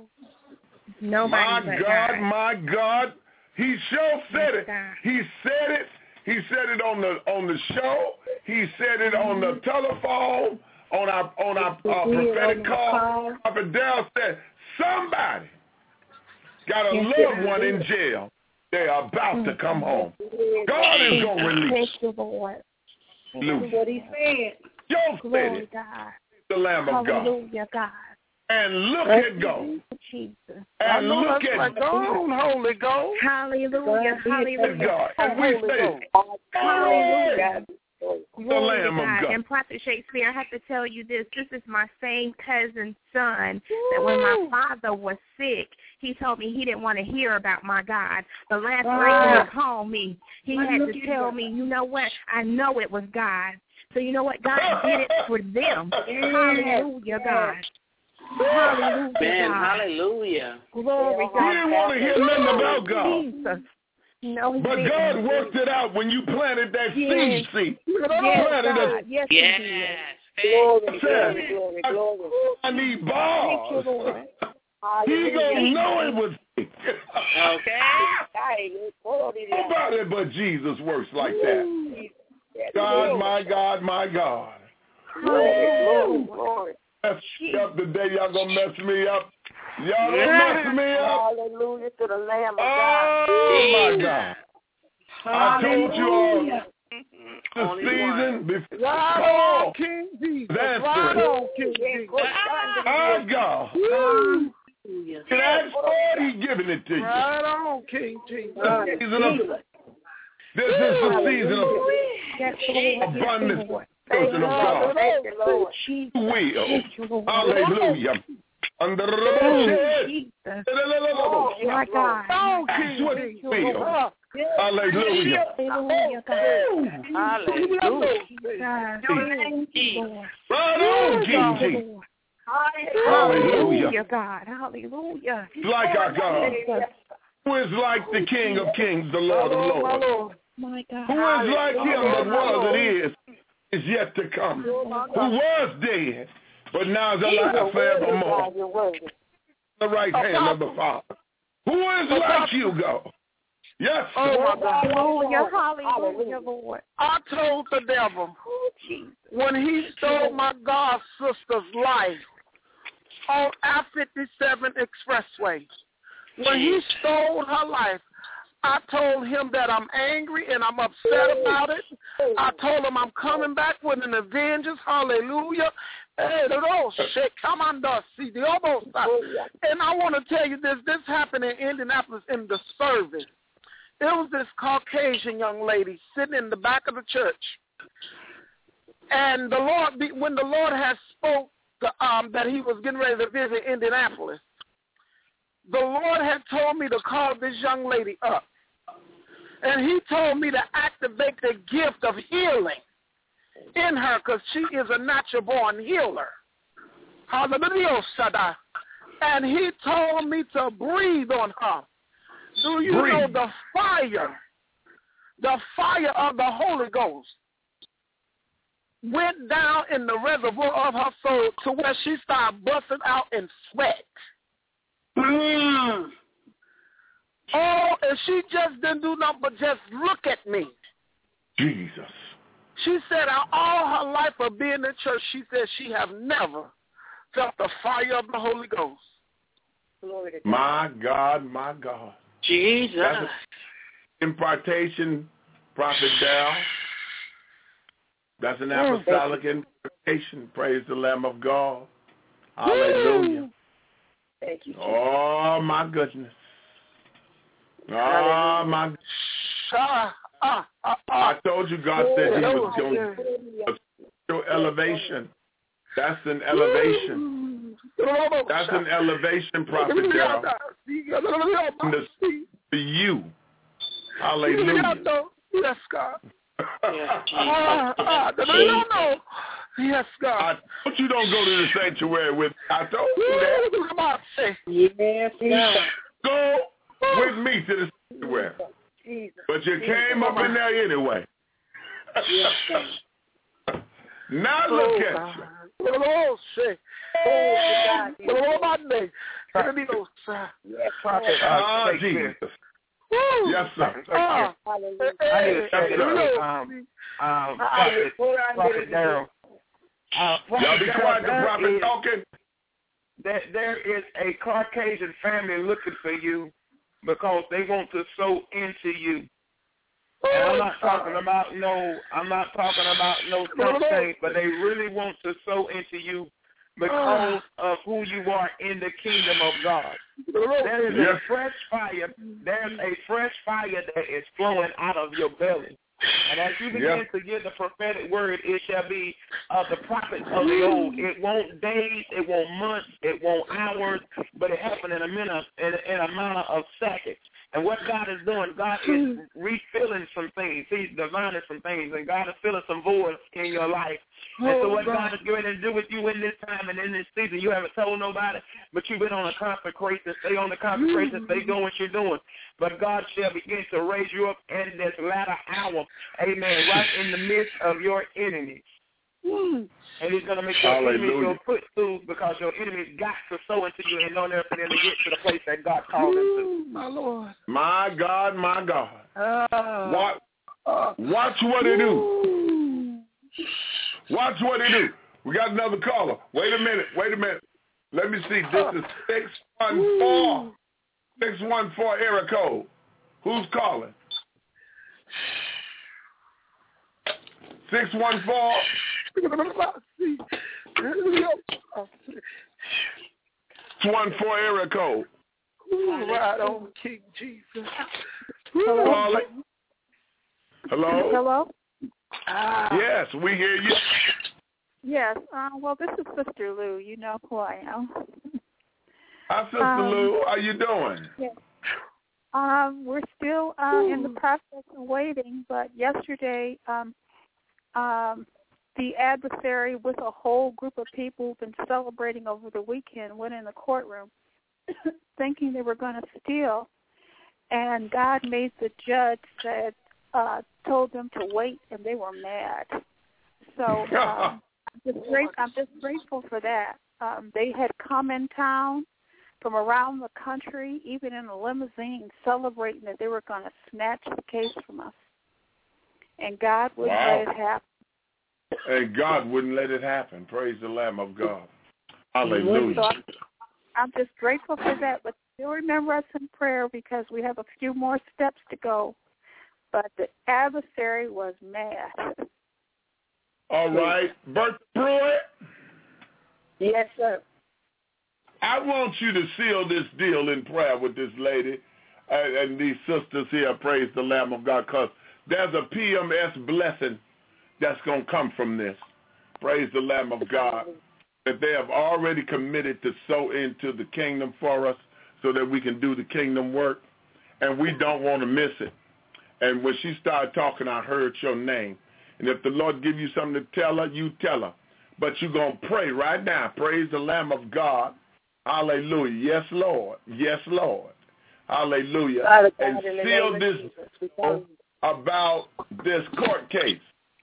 Nobody my but God, God. my God. He sure said it. God. He said it. He said it on the on the show. He said it on the telephone, on our on our uh, prophetic call. Prophet Dale said, somebody got a Yes, loved God. one in jail. They're about to come home. God is going to release. Thank you, Lord. Luke. What he said. Joe said Glory, it. God. The Lamb of God. Hallelujah, God. And look at go. Jesus. I And know look that's at like go on, Holy Ghost. Hallelujah, hallelujah. God. And we say, Hallelujah. the Glory Lamb to of God. God. And Prophet Shakespeare, I have to tell you this. This is my same cousin's son that when my father was sick, he told me he didn't want to hear about my God. But last night he called me. He had to tell me, you know what? I know it was God. So you know what? God did it for them. Hallelujah, God. Hallelujah, Man, God. hallelujah. Glory, You God. didn't want to hear nothing about God. Jesus. No, he But didn't. God worked it out when you planted that Yes. seed. See, Yes, planted God. a, Yes, Yes. he did. Glory, said, glory, glory, I, glory. I need Thank bars. you, Lord. He gonna know it was me. Okay. Nobody but Jesus works like that. God, my God, my God. Glory, glory. Mess me up today. Y'all gonna mess me up. Y'all gonna mess me up. Hallelujah to the Lamb of God. Oh, my God. I told you all the Only season before. Right Come on, on. King Jesus. That's Right it. on, King Jesus. My God. And that's all He's giving it to you. Right on, King Jesus. The season of, this is the season of Yes, Lord. abundance, Lord. person of God. Thank you, Lord. Will. Hallelujah. Under the Oh, bullshit. Jesus. My God. That's what He will. Hallelujah. Hallelujah, God. Hallelujah. God. Thank you, Lord. Right on, King Jesus. Hallelujah, God. Hallelujah. Like our God. Who is like the King of Kings, the Lord of Lords? My God. Who is like Him that was and is, is yet to come? Who was dead, but now is alive forevermore. The right hand of the Father. Who is like you, God? Yes. Oh, my God. Hallelujah, hallelujah, Lord. I told the devil when he stole my God sister's life on I fifty-seven Expressway, when he stole her life, I told him that I'm angry and I'm upset about it. I told him I'm coming back with an vengeance. Hallelujah. And I want to tell you this. This happened in Indianapolis in the service. There was this Caucasian young lady sitting in the back of the church. And the Lord, when the Lord had spoke um, that he was getting ready to visit Indianapolis, the Lord had told me to call this young lady up. And he told me to activate the gift of healing in her because she is a natural-born healer. Hallelujah. And he told me to breathe on her. Do you breathe. know the fire, the fire of the Holy Ghost went down in the reservoir of her soul to where she started busting out in sweat. Mm. Oh, and she just didn't do nothing but just look at me. Jesus. She said all her life of being in church, she said she have never felt the fire of the Holy Ghost. Glory to God. My God, my God. Jesus. That's an impartation, Prophet Dal. That's an apostolic impartation. Praise the Lamb of God. Hallelujah. Thank you, Jesus. Oh, my goodness. Oh, my Ah, Uh, uh, uh. I told you God said he was going to do elevation. That's an elevation. That's an elevation, Prophet Darrell. For you. Hallelujah. Yes, God. Ah, ah, no, no, no. Yes, God. I told you don't go to the sanctuary with me. I told you that. Yes, God. Go with me to the sanctuary. But you came up in there anyway. Now look at you. Oh, shit. Oh, God. Oh, my name. Ah, Jesus. Woo. Yes, sir. Oh, I need to say this. Um, um, Prophet, Prophet Darrell. Uh, Y'all be quiet, the prophet talking. There, there is a Caucasian family looking for you because they want to sow into you. And I'm not talking about no, I'm not talking about no something, but they really want to sow into you because of who you are in the kingdom of God. There is a fresh fire. There's a fresh fire that is flowing out of your belly. And as you begin yep. to get the prophetic word, it shall be of the prophets of the old. It won't days, it won't months, it won't hours, but it happened in a minute, in, in a manner of seconds. And what God is doing, God is refilling some things. He's divining some things, and God is filling some voids in your life. And so what God is going to do with you in this time and in this season, you haven't told nobody, but you've been on a consecration. Stay on the consecration. Stay doing what you're doing. But God shall begin to raise you up in this latter hour, amen, right in the midst of your enemies. And he's going to make your Hallelujah. enemies your footstools because your enemies got to sow into you and don't ever for them to get to the place that God called them to. My Lord. My God, my God. Uh, watch, uh, watch what he do. Watch what he do. We got another caller. Wait a minute. Wait a minute. Let me see. This is six one four. six one four area code. Who's calling? six one four. one four area code. Right on, King Jesus. Hello? Hello? Hello? Ah. Yes, we hear you. Yes. Uh, well, this is Sister Lou. You know who I am. Hi, Sister um, Lou. How you doing? Yes. Um, we're still uh, in the process of waiting, but yesterday um, um, the adversary with a whole group of people who've been celebrating over the weekend went in the courtroom thinking they were going to steal, and God made the judge that uh, told them to wait, and they were mad. So um, I'm, just great, I'm just grateful for that. Um, they had come in town from around the country, even in a limousine, celebrating that they were going to snatch the case from us. And God wouldn't wow. let it happen. And God wouldn't let it happen. Praise the Lamb of God. Hallelujah. So I'm just grateful for that, but still remember us in prayer because we have a few more steps to go. But the adversary was mad. All right. Bert Pruitt? Yes, sir. I want you to seal this deal in prayer with this lady and, and these sisters here, praise the Lamb of God, because there's a P M S blessing that's going to come from this. Praise the Lamb of God. That they have already committed to sow into the kingdom for us so that we can do the kingdom work, and we don't want to miss it. And when she started talking, I heard your name. And if the Lord give you something to tell her, you tell her. But you're going to pray right now. Praise the Lamb of God. Hallelujah. Yes, Lord. Yes, Lord. Hallelujah. Father God, and in the seal name of this Jesus, about this court case.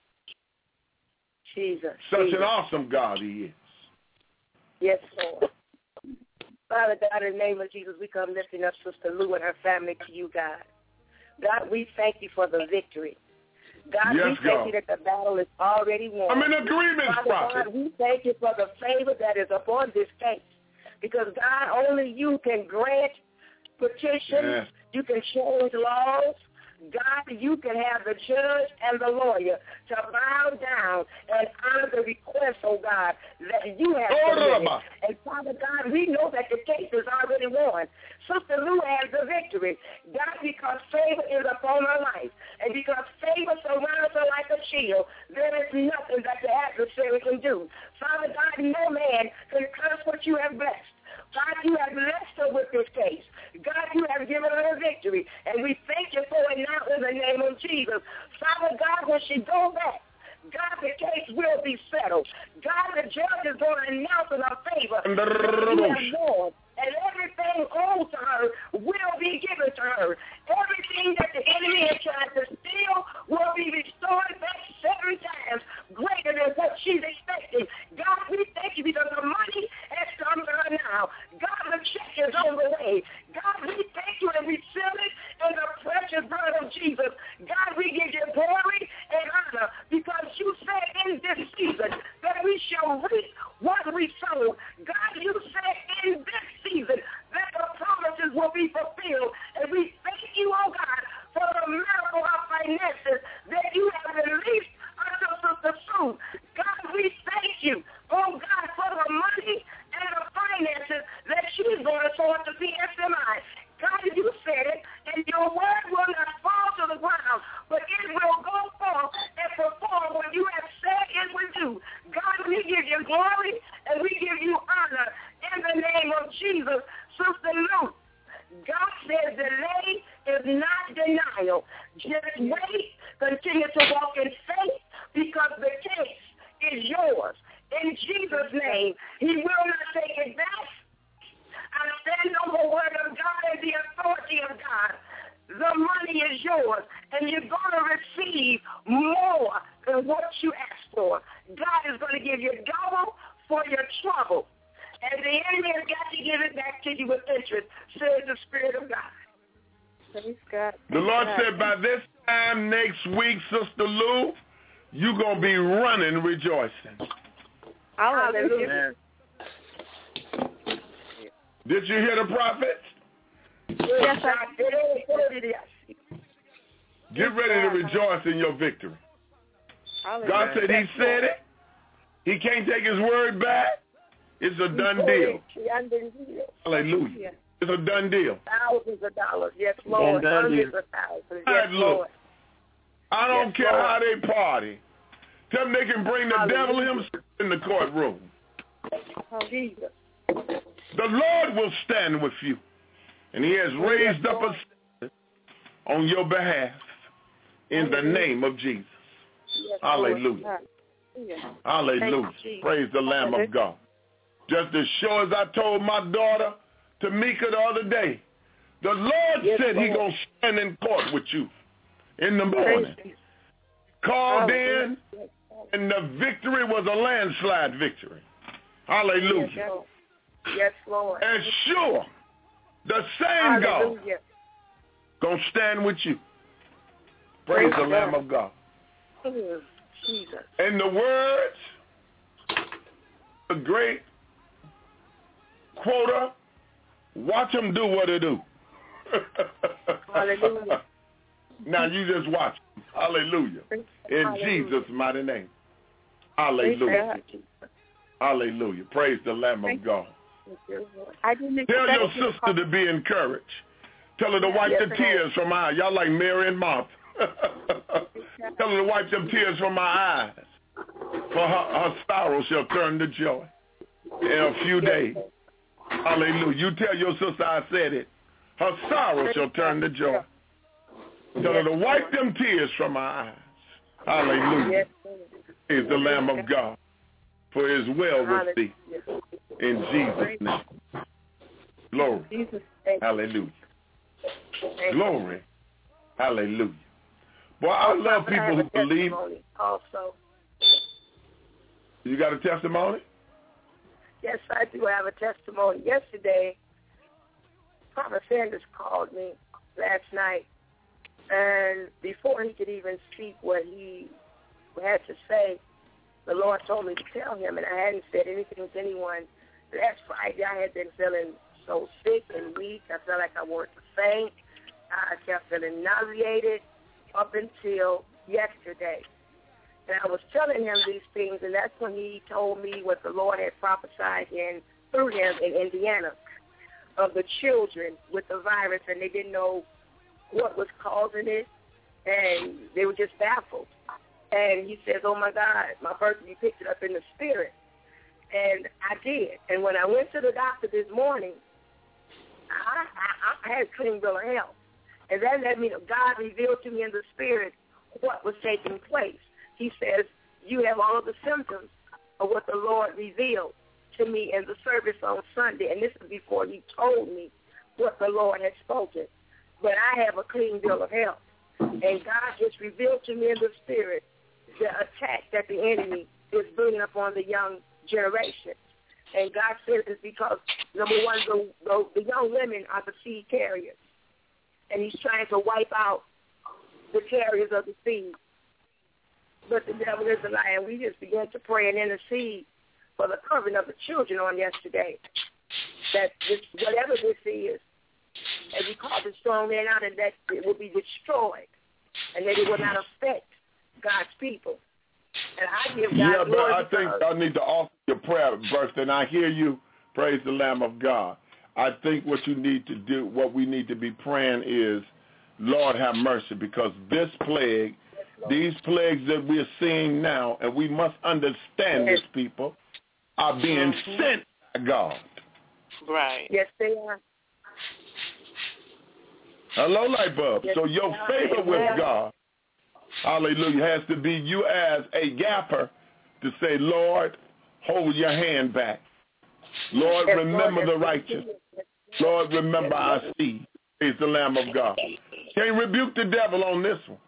Jesus. Such Jesus. an awesome God he is. Yes, Lord. Father God, in the name of Jesus, we come lifting up Sister Lou and her family to you, God. God, we thank you for the victory. God, yes, we thank God. you that the battle is already won. I'm in agreement, Father Prophet. God, we thank you for the favor that is upon this case. Because, God, only you can grant petitions. Yes. You can change laws. God, you can have the judge and the lawyer to bow down and honor the request, oh God, that you have submitted. And Father God, we know that the case is already won. Sister Lou has the victory. God, because favor is upon her life, and because favor surrounds her like a shield, there is nothing that the adversary can do. Father God, no man can curse what you have blessed. God, you have blessed her with this case. God, you have given her a victory, and we thank you for it now in the name of Jesus. Father God, when she goes back, God, the case will be settled. God, the judge is going to announce in her favor that you have won, and everything owed to her will be given to her. Everything that the enemy has tried to steal will be restored back seven times greater than what she's expecting. God, we thank you because the money has come to her now. God, the check is on the way. God, we thank you and we seal it in the precious blood of Jesus. God, we give you glory and honor because you said in this season that we shall reap what we sow. God, you said in this season that the promises will be fulfilled. And we thank you, oh God, for the miracle of finances that you have released unto Sister Sue. God, we thank you, oh God, for the money and the finances that she's going to sow to P S M I. God, you said it, and your word will not fall to the ground, but it will go forth and perform what you have said it would do. God, we give you glory and we give you honor in the name of Jesus. Sister Luke, God says delay is not denial. Just wait, continue to walk in faith because the case is yours. In Jesus' name, he will not take it back. I stand on the word of God and the authority of God. The money is yours, and you're going to receive more than what you asked for. God is going to give you double for your trouble. And the enemy has got to give it back to you with interest, says the Spirit of God. Praise God. The Lord said by this time next week, Sister Lou, you're going to be running rejoicing. Hallelujah. Did you hear the prophet? Yes, I did. Get ready to rejoice in your victory. God said he said it. He can't take his word back. It's a done deal. Hallelujah. It's a done deal. Thousands of dollars. Yes, Lord. Hundreds of thousands. Yes, Lord. I don't yes, care Lord. how they party. Tell them they can bring the Hallelujah. devil himself in the courtroom. Jesus. The Lord will stand with you. And he has raised up a stand on your behalf in the name of Jesus. Yes, Hallelujah. Hallelujah. Praise the Lamb of God. Just as sure as I told my daughter, Tamika, the other day, the Lord yes, said he's going to stand in court with you in the morning. Called in, and the victory was a landslide victory. Hallelujah. Yes, yes Lord. And sure, the same God going to stand with you. Praise, Praise the God. Lamb of God. Oh, Jesus. In the words, the great quota, watch them do what they do. Hallelujah. Now you just watch. Hallelujah. In Hallelujah. Jesus' mighty name. Hallelujah. Hallelujah. Praise the Lamb of God. I didn't Tell your sister to be encouraged. Tell her to wipe yes, the tears from her eyes. Y'all like Mary and Martha. Tell her to wipe them tears from my eyes. For her, her sorrow shall turn to joy in a few days. Hallelujah. You tell your sister I said it. Her sorrow shall turn to joy. Tell her to wipe them tears from my eyes. Hallelujah. Praise the Lamb of God. For his well with thee. In Jesus' name. Glory. Hallelujah. Glory. Hallelujah. Boy, I love people who believe. Also. You got a testimony? Yes, I do have a testimony. Yesterday, Prophet Sanders called me last night, and before he could even speak what he had to say, the Lord told me to tell him, and I hadn't said anything to anyone. Last Friday, I had been feeling so sick and weak. I felt like I wanted to faint. I kept feeling nauseated. up until yesterday. And I was telling him these things, and that's when he told me what the Lord had prophesied in through him in Indiana of the children with the virus, and they didn't know what was causing it, and they were just baffled. And he says, oh, my God, my birthday, you picked it up in the spirit. And I did. And when I went to the doctor this morning, I, I, I had a clean bill of health. And that let me know, God revealed to me in the spirit what was taking place. He says, you have all of the symptoms of what the Lord revealed to me in the service on Sunday. And this is before he told me what the Lord had spoken. But I have a clean bill of health. And God just revealed to me in the spirit the attack that the enemy is bringing upon the young generation. And God says it's because, number one, the, the, the young women are the seed carriers. And he's trying to wipe out the carriers of the seed. But the devil is a liar. And we just began to pray and intercede for the covering of the children on yesterday. That this, whatever this is, and we call the strong man out, and that it will be destroyed. And that it will not affect God's people. And I give God yeah, but I think because I need to offer your prayer first, and I hear you. Praise the Lamb of God. I think what you need to do, what we need to be praying is, Lord, have mercy, because this plague, these plagues that we're seeing now, and we must understand yes. this, people, are being mm-hmm. sent by God. Right. Yes, they are. Hello, light bulb. Yes, so your favor with God, hallelujah, has to be you as a gapper to say, Lord, hold your hand back. Lord, yes, remember Lord, the righteous. Lord, remember yes, our seed. Praise the Lamb of God. Can't rebuke the devil on this one.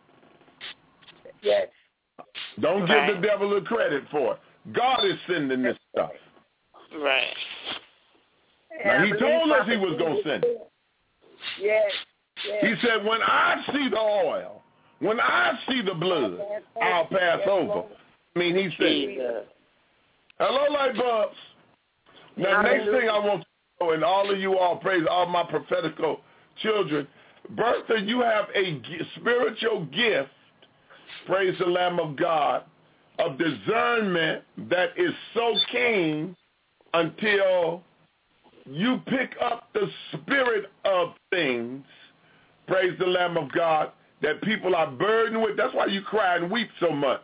Yes. Don't right. give the devil the credit for it. God is sending this stuff. Right. Now, he told us he was going to send it. Yes. yes. He said, when I see the oil, when I see the blood, I'll pass over. I mean, he said, hello, light bulbs. Now, next thing I want to know, and all of you all, praise all my prophetical children, Bertha, you have a spiritual gift, praise the Lamb of God, of discernment that is so keen until you pick up the spirit of things, praise the Lamb of God, that people are burdened with. That's why you cry and weep so much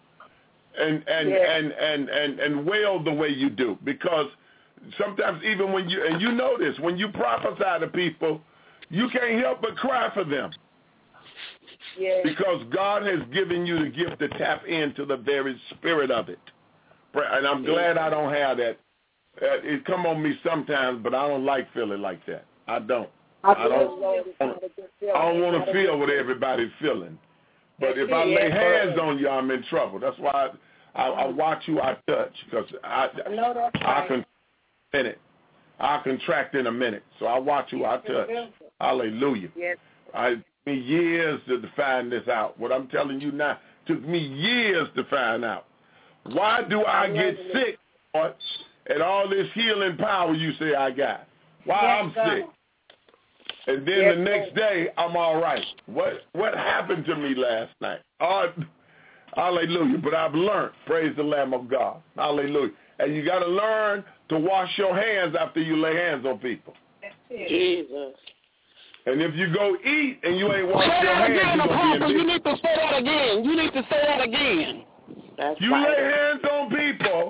and and, yeah. and, and, and, and wail the way you do. Because sometimes even when you, and you know this, when you prophesy to people, you can't help but cry for them. Yeah. Because God has given you the gift to tap into the very spirit of it. And I'm glad I don't have that. Uh, it come on me sometimes, but I don't like feeling like that. I don't. I don't. I don't want to feel what everybody's feeling. But if I lay hands on you, I'm in trouble. That's why I, I, I watch who I touch, because I I can minute. I'll contract in a minute. So I watch who I touch. Hallelujah. Yes. I took me years to find this out. What I'm telling you now took me years to find out. Why do I get sick, Lord, and all this healing power you say I got? Why I'm sick? And then yes, the next day, I'm all right. What what happened to me last night? Oh, hallelujah. But I've learned, praise the Lamb of God. Hallelujah. And you got to learn to wash your hands after you lay hands on people. Jesus. And if you go eat and you ain't washed your hands, again, you're going to be in You need to say that again. You need to say that again. That's you right. lay hands on people.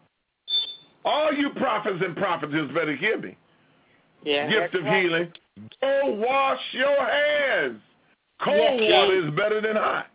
All you prophets and prophetess better hear me. Yeah, Gift of right. healing. Go wash your hands. Cold yes, water yes. is better than hot.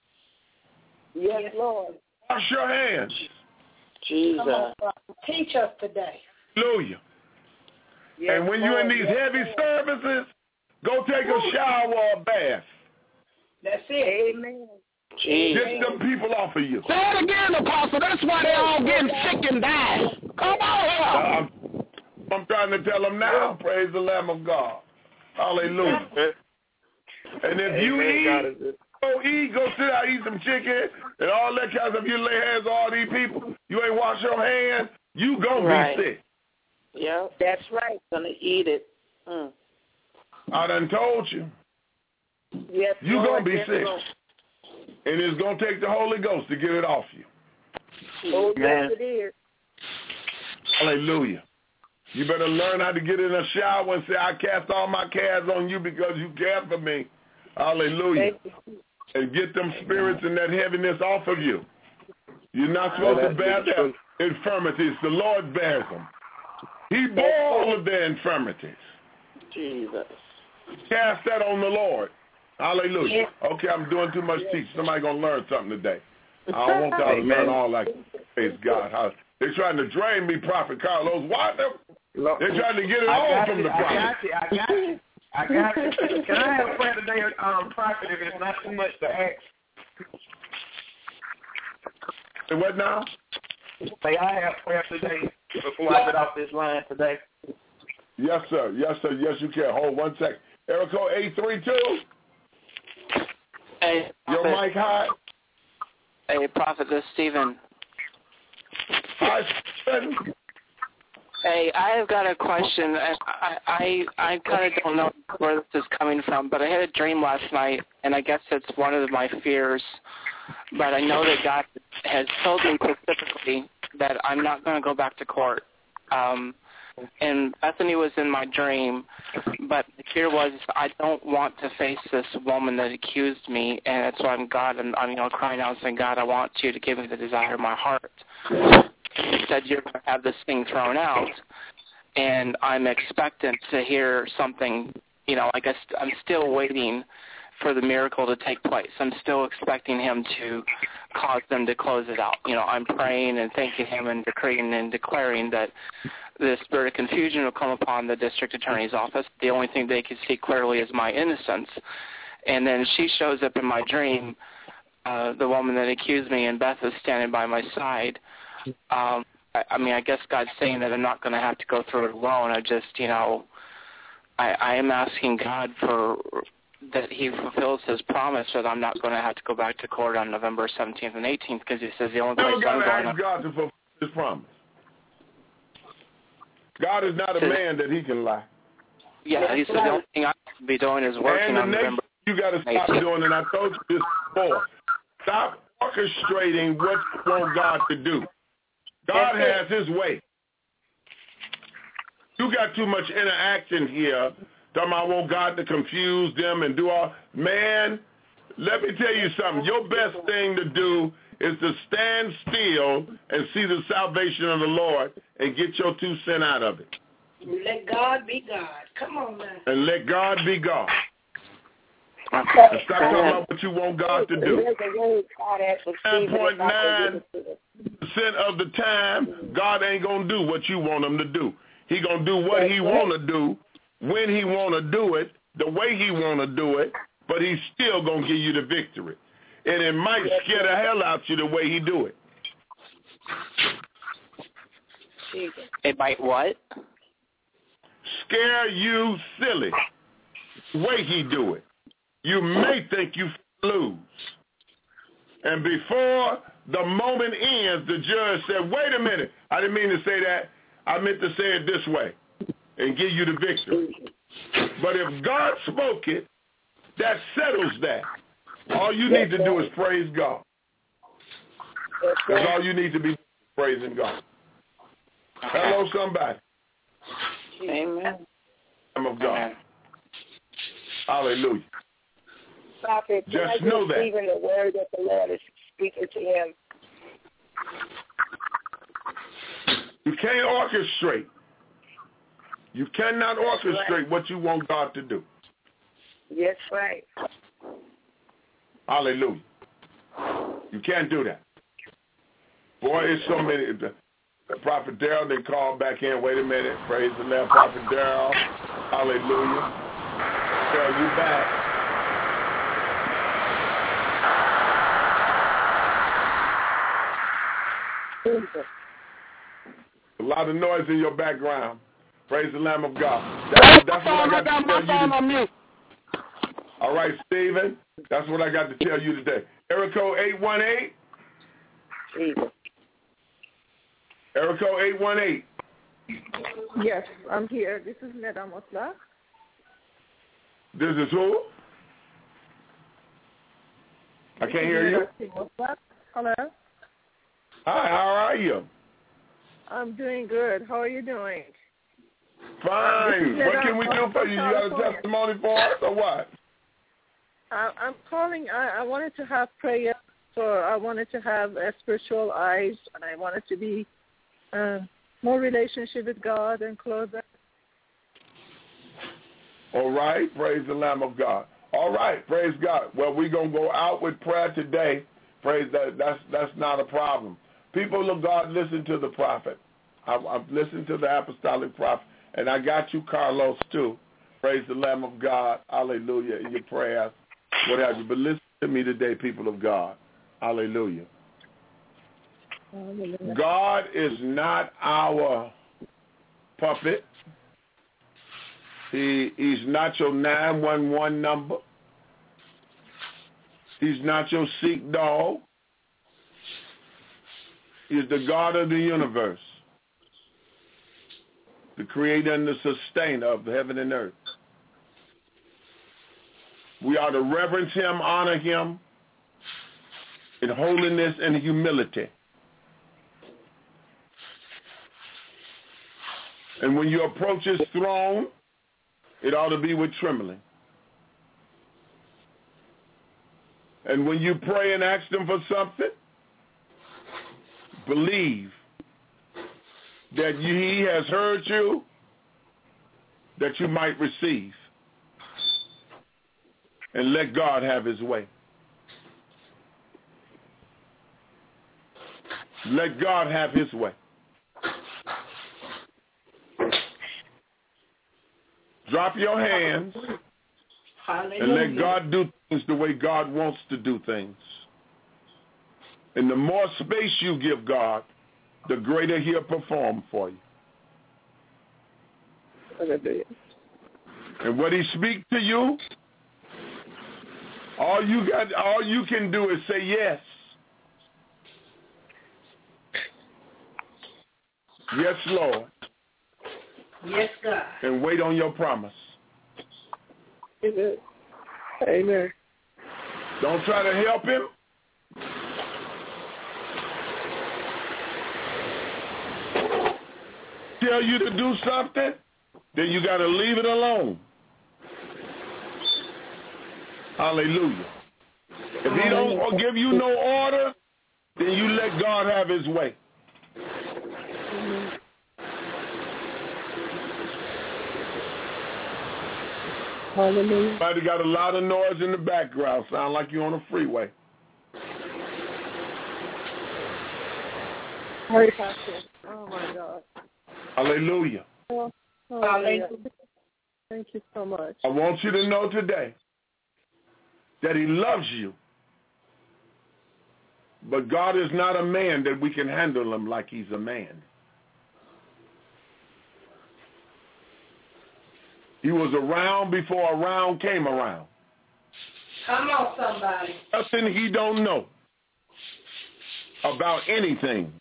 Yes, Lord. Wash your hands. Jesus. On, teach us today. Hallelujah. Yes, and when Lord. you're in these yes, heavy Lord. services, go take a shower or a bath. That's it. Amen. Jesus. Get them people off of you. Say it again, Apostle. That's why they're all getting sick and dying. Come on here. I'm, I'm trying to tell them now, praise the Lamb of God. Hallelujah. And if you Amen. eat, go eat, go sit out, eat some chicken, and all that kind of stuff. You lay hands on all these people, you ain't wash your hands, you gonna right. be sick. Yeah, that's right. Gonna eat it. Mm. I done told you. Yes, You're Lord, going to be yes, sick. Lord. And it's going to take the Holy Ghost to get it off you. Oh, yes, it is. Hallelujah. You better learn how to get in a shower and say, I cast all my cares on you because you care for me. Hallelujah. And get them spirits and that heaviness off of you. You're not supposed oh, to bear their infirmities. The Lord bears them. He bore all of their infirmities. Jesus. Cast that on the Lord. Hallelujah. Okay, I'm doing too much teaching. Somebody going to learn something today. I don't want y'all to learn all like, praise God. They're trying to drain me, Prophet Carlos. Why? They're trying to get it all from you, the prophet. I got you. I got you. I got you. Can I have a prayer today, um, Prophet, if it's not too much to ask? Say what now? Say I have prayer today before I get off this line today. Yes, sir. Yes, sir. Yes, you can. Hold one second. Area code eight three two. Hey, your mic high. Hey, Prophet, this is Stephen. Hi, Stephen. Hey, I have got a question. I I, I kind of don't know where this is coming from, but I had a dream last night, and I guess it's one of my fears. But I know that God has told me specifically that I'm not going to go back to court. Um, and Bethany was in my dream, but the fear was I don't want to face this woman that accused me, and that's why I'm God. I'm, I'm you know crying out saying, God, I want you to give me the desire of my heart. He said you're going to have this thing thrown out, and I'm expectant to hear something. You know, I guess I'm still waiting for the miracle to take place. I'm still expecting him to cause them to close it out. You know, I'm praying and thanking him and decreeing and declaring that the spirit of confusion will come upon the district attorney's office. The only thing they can see clearly is my innocence. And then she shows up in my dream, uh, the woman that accused me, and Beth is standing by my side. Um, I, I mean, I guess God's saying that I'm not going to have to go through it alone. I just, you know, I, I am asking God for that he fulfills his promise that I'm not going to have to go back to court on November seventeenth and eighteenth, because he says the only place I'm going to ask God to fulfill his promise. God is not a man that he can lie. Yeah, he said the only thing I can be doing is working and the on next November. You got to stop doing, and I told you this before, stop orchestrating what you want God to do. God has his way. You got too much interaction here. Talking about I want God to confuse them and do all. Man, let me tell you something. Your best thing to do is to stand still and see the salvation of the Lord and get your two cents out of it. Let God be God. Come on now. And let God be God. And stop talking about what you want God to do. nine point nine percent of the time, God ain't going to do what you want him to do. He going to do what he want to do, when he want to do it, the way he want to do it, but he's still going to give you the victory. And it might scare the hell out you the way he do it. It might what? Scare you silly. The way he do it. You may think you lose. And before the moment ends, the judge said, wait a minute. I didn't mean to say that. I meant to say it this way and give you the victory. But if God spoke it, that settles that. All you need to do is praise God. That's all you need to be praising God. Hello, somebody. Amen. Of God. Hallelujah. Prophet, just I know that. Even the word that the Lord is speaking to him. You can't orchestrate. You cannot That's orchestrate right. what you want God to do. Yes, right. Hallelujah. You can't do that. Boy, it's so many. Prophet Darrell then called back in. Wait a minute. Praise the Lord. Prophet Darrell. Hallelujah. Darrell, you back. A lot of noise in your background. Praise the Lamb of God. That's, that's what I got to tell you. All right, Stephen. That's what I got to tell you today. Area code eight one eight. Area code eight one eight. Yes, I'm here. This is Madame Osla. This is who? I can't hear you. Hello? Hi, how are you? I'm doing good. How are you doing? Fine. Uh, what can we do for you? You got a testimony for us or what? Uh, I'm calling. I, I wanted to have prayer. So I wanted to have uh, spiritual eyes, and I wanted to be uh, more relationship with God and closer. All right. Praise the Lamb of God. All right. Praise God. Well, we're going to go out with prayer today. Praise that. That's, that's not a problem. People of God, listen to the prophet. I've, I've listened to the apostolic prophet, and I got you, Carlos, too. Praise the Lamb of God. Hallelujah. In your prayers, what have you. But listen to me today, people of God. Hallelujah. Hallelujah. God is not our puppet. He, he's not your nine one one number. He's not your seek dog. He's the God of the universe, the creator and the sustainer of heaven and earth. We are to reverence him, honor him, in holiness and humility. And when you approach his throne, it ought to be with trembling. And when you pray and ask him for something, believe that he has heard you, that you might receive. And let God have his way. Let God have his way. Drop your hands Hallelujah. And let God do things the way God wants to do things. And the more space you give God, the greater he'll perform for you. Hallelujah. And when he speaks to you, all you got, all you can do is say yes. Yes, Lord. Yes, God. And wait on your promise. Amen. Amen. Don't try to help him. Tell you to do something, then you got to leave it alone. Hallelujah. If he don't give you no order, then you let God have his way. Hallelujah. Somebody got a lot of noise in the background. Sound like you're on a freeway. Sorry, Pastor. Oh, my God. Hallelujah. Oh, hallelujah. Thank you so much. I want you to know today that he loves you. But God is not a man that we can handle him like he's a man. He was around before around came around. Come on, somebody. Nothing he don't know about anything.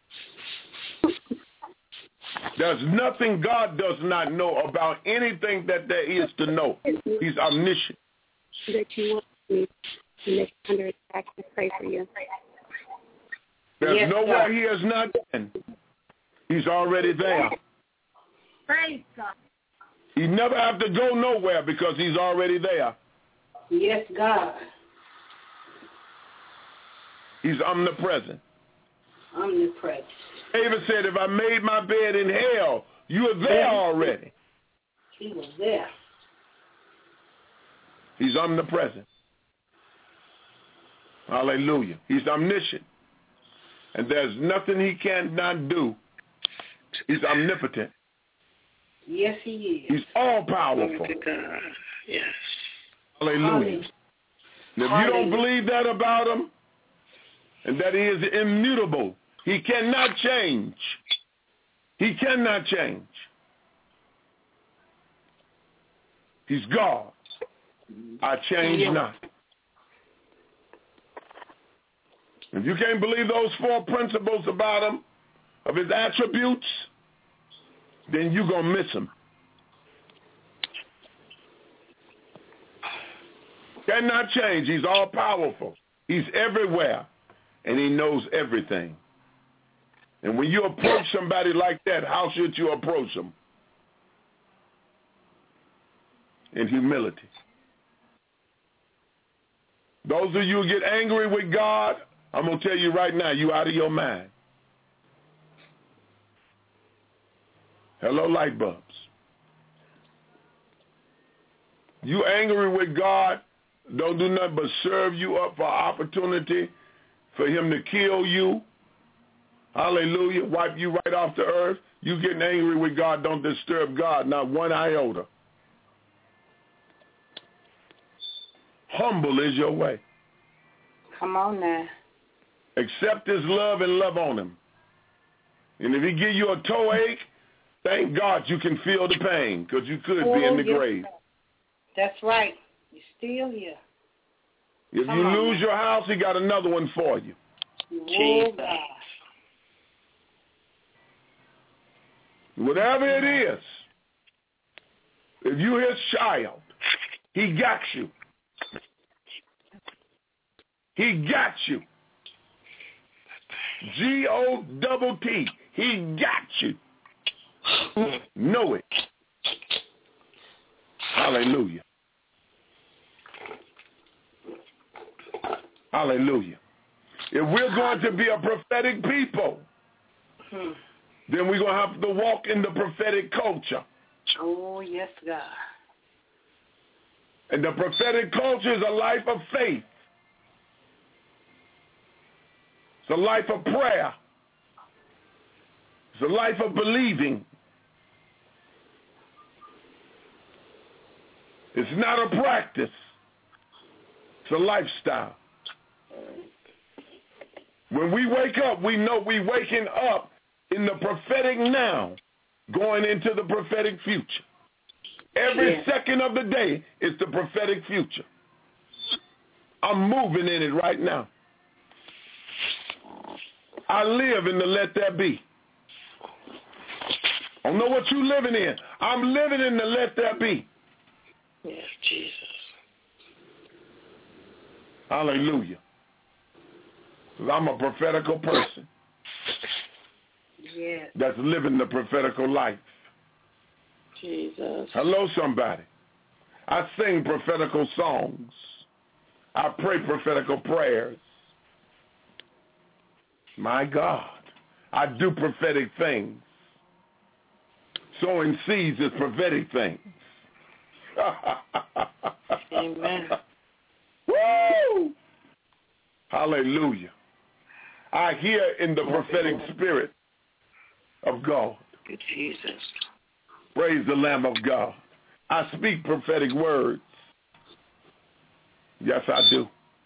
There's nothing God does not know about anything that there is to know. He's omniscient. That you want me to make under attack to pray for you. There's yes, nowhere God. he has not been. He's already there. Praise God. He never have to go nowhere because he's already there. Yes, God. He's omnipresent. Omnipresent. David said, if I made my bed in hell, you were there already. He was there. He's omnipresent. Hallelujah. He's omniscient. And there's nothing he cannot do. He's omnipotent. Yes, he is. He's all-powerful. Yes. Hallelujah. And if you don't believe that about him, and that he is immutable, he cannot change. He cannot change. He's God. I change not. If you can't believe those four principles about him, of his attributes, then you're going to miss him. Cannot change. He's all powerful. He's everywhere, and he knows everything. And when you approach somebody like that, how should you approach them? In humility. Those of you who get angry with God, I'm going to tell you right now, you out of your mind. Hello, light bulbs. You angry with God, don't do nothing but serve you up for opportunity for him to kill you. Hallelujah. Wipe you right off the earth. You getting angry with God, don't disturb God, not one iota. Humble is your way. Come on now. Accept his love and love on him. And if he give you a toe ache, thank God you can feel the pain, because you could oh, be in the yes. grave. That's right. You're still here. If Come you on, lose man. your house, he got another one for you. Oh, God. Whatever it is, if you his child, he got you. He got you. G O double T. He got you. Know it. Hallelujah. Hallelujah. If we're going to be a prophetic people, hmm. then we're going to have to walk in the prophetic culture. Oh, yes, God. And the prophetic culture is a life of faith. It's a life of prayer. It's a life of believing. It's not a practice. It's a lifestyle. When we wake up, we know we're waking up in the prophetic now, going into the prophetic future. Every yeah. second of the day is the prophetic future. I'm moving in it right now. I live in the let there be. I don't know what you're living in. I'm living in the let there be. Yes, Jesus. Hallelujah. Because I'm a prophetical person. Yes. That's living the prophetical life. Jesus. Hello, somebody. I sing prophetical songs. I pray prophetical prayers. My God. I do prophetic things. Sowing seeds is prophetic things. Amen. Woo! Hallelujah. I hear in the prophetic spirit of God. Good Jesus. Praise the Lamb of God. I speak prophetic words. Yes, I do.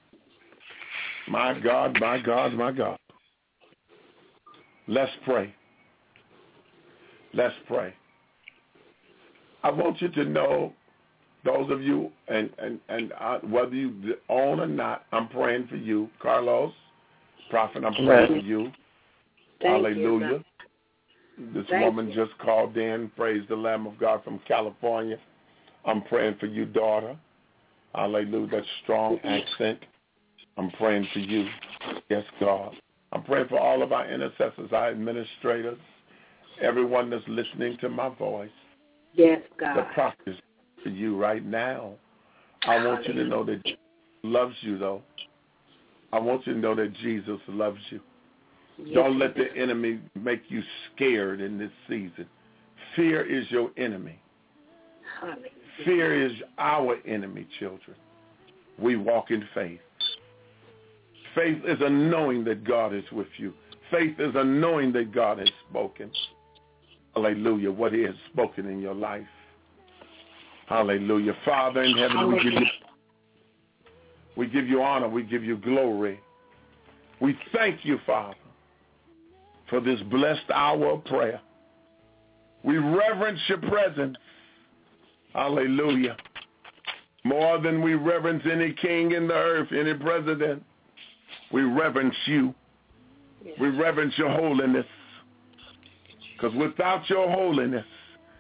My God, my God, my God. Let's pray. Let's pray. I want you to know, those of you, and, and, and I, whether you own or not, I'm praying for you. Carlos, Prophet, I'm praying right. for you. Thank Hallelujah. You, this Thank woman you. just called in. Praise the Lamb of God from California. I'm praying for you, daughter. Hallelujah. That strong accent. I'm praying for you. Yes, God. I'm praying for all of our intercessors, our administrators, everyone that's listening to my voice. Yes, God. The prophet is for you right now. I want you to know that Jesus loves you, though. I want you to know that Jesus loves you. Yes, Don't let the enemy make you scared in this season. Fear is your enemy. Hallelujah. Fear is our enemy, children. We walk in faith. Faith is a knowing that God is with you. Faith is a knowing that God has spoken. Hallelujah. What he has spoken in your life. Hallelujah. Father in heaven, we give you, we give you honor. We give you glory. We thank you, Father, for this blessed hour of prayer. We reverence your presence. Hallelujah. More than we reverence any king in the earth, any president. We reverence you. Yes. We reverence your holiness. Because without your holiness,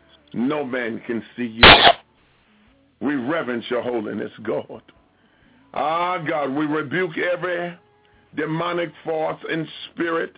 no man can see you. We reverence your holiness, God. Ah, God, we rebuke every demonic force and spirit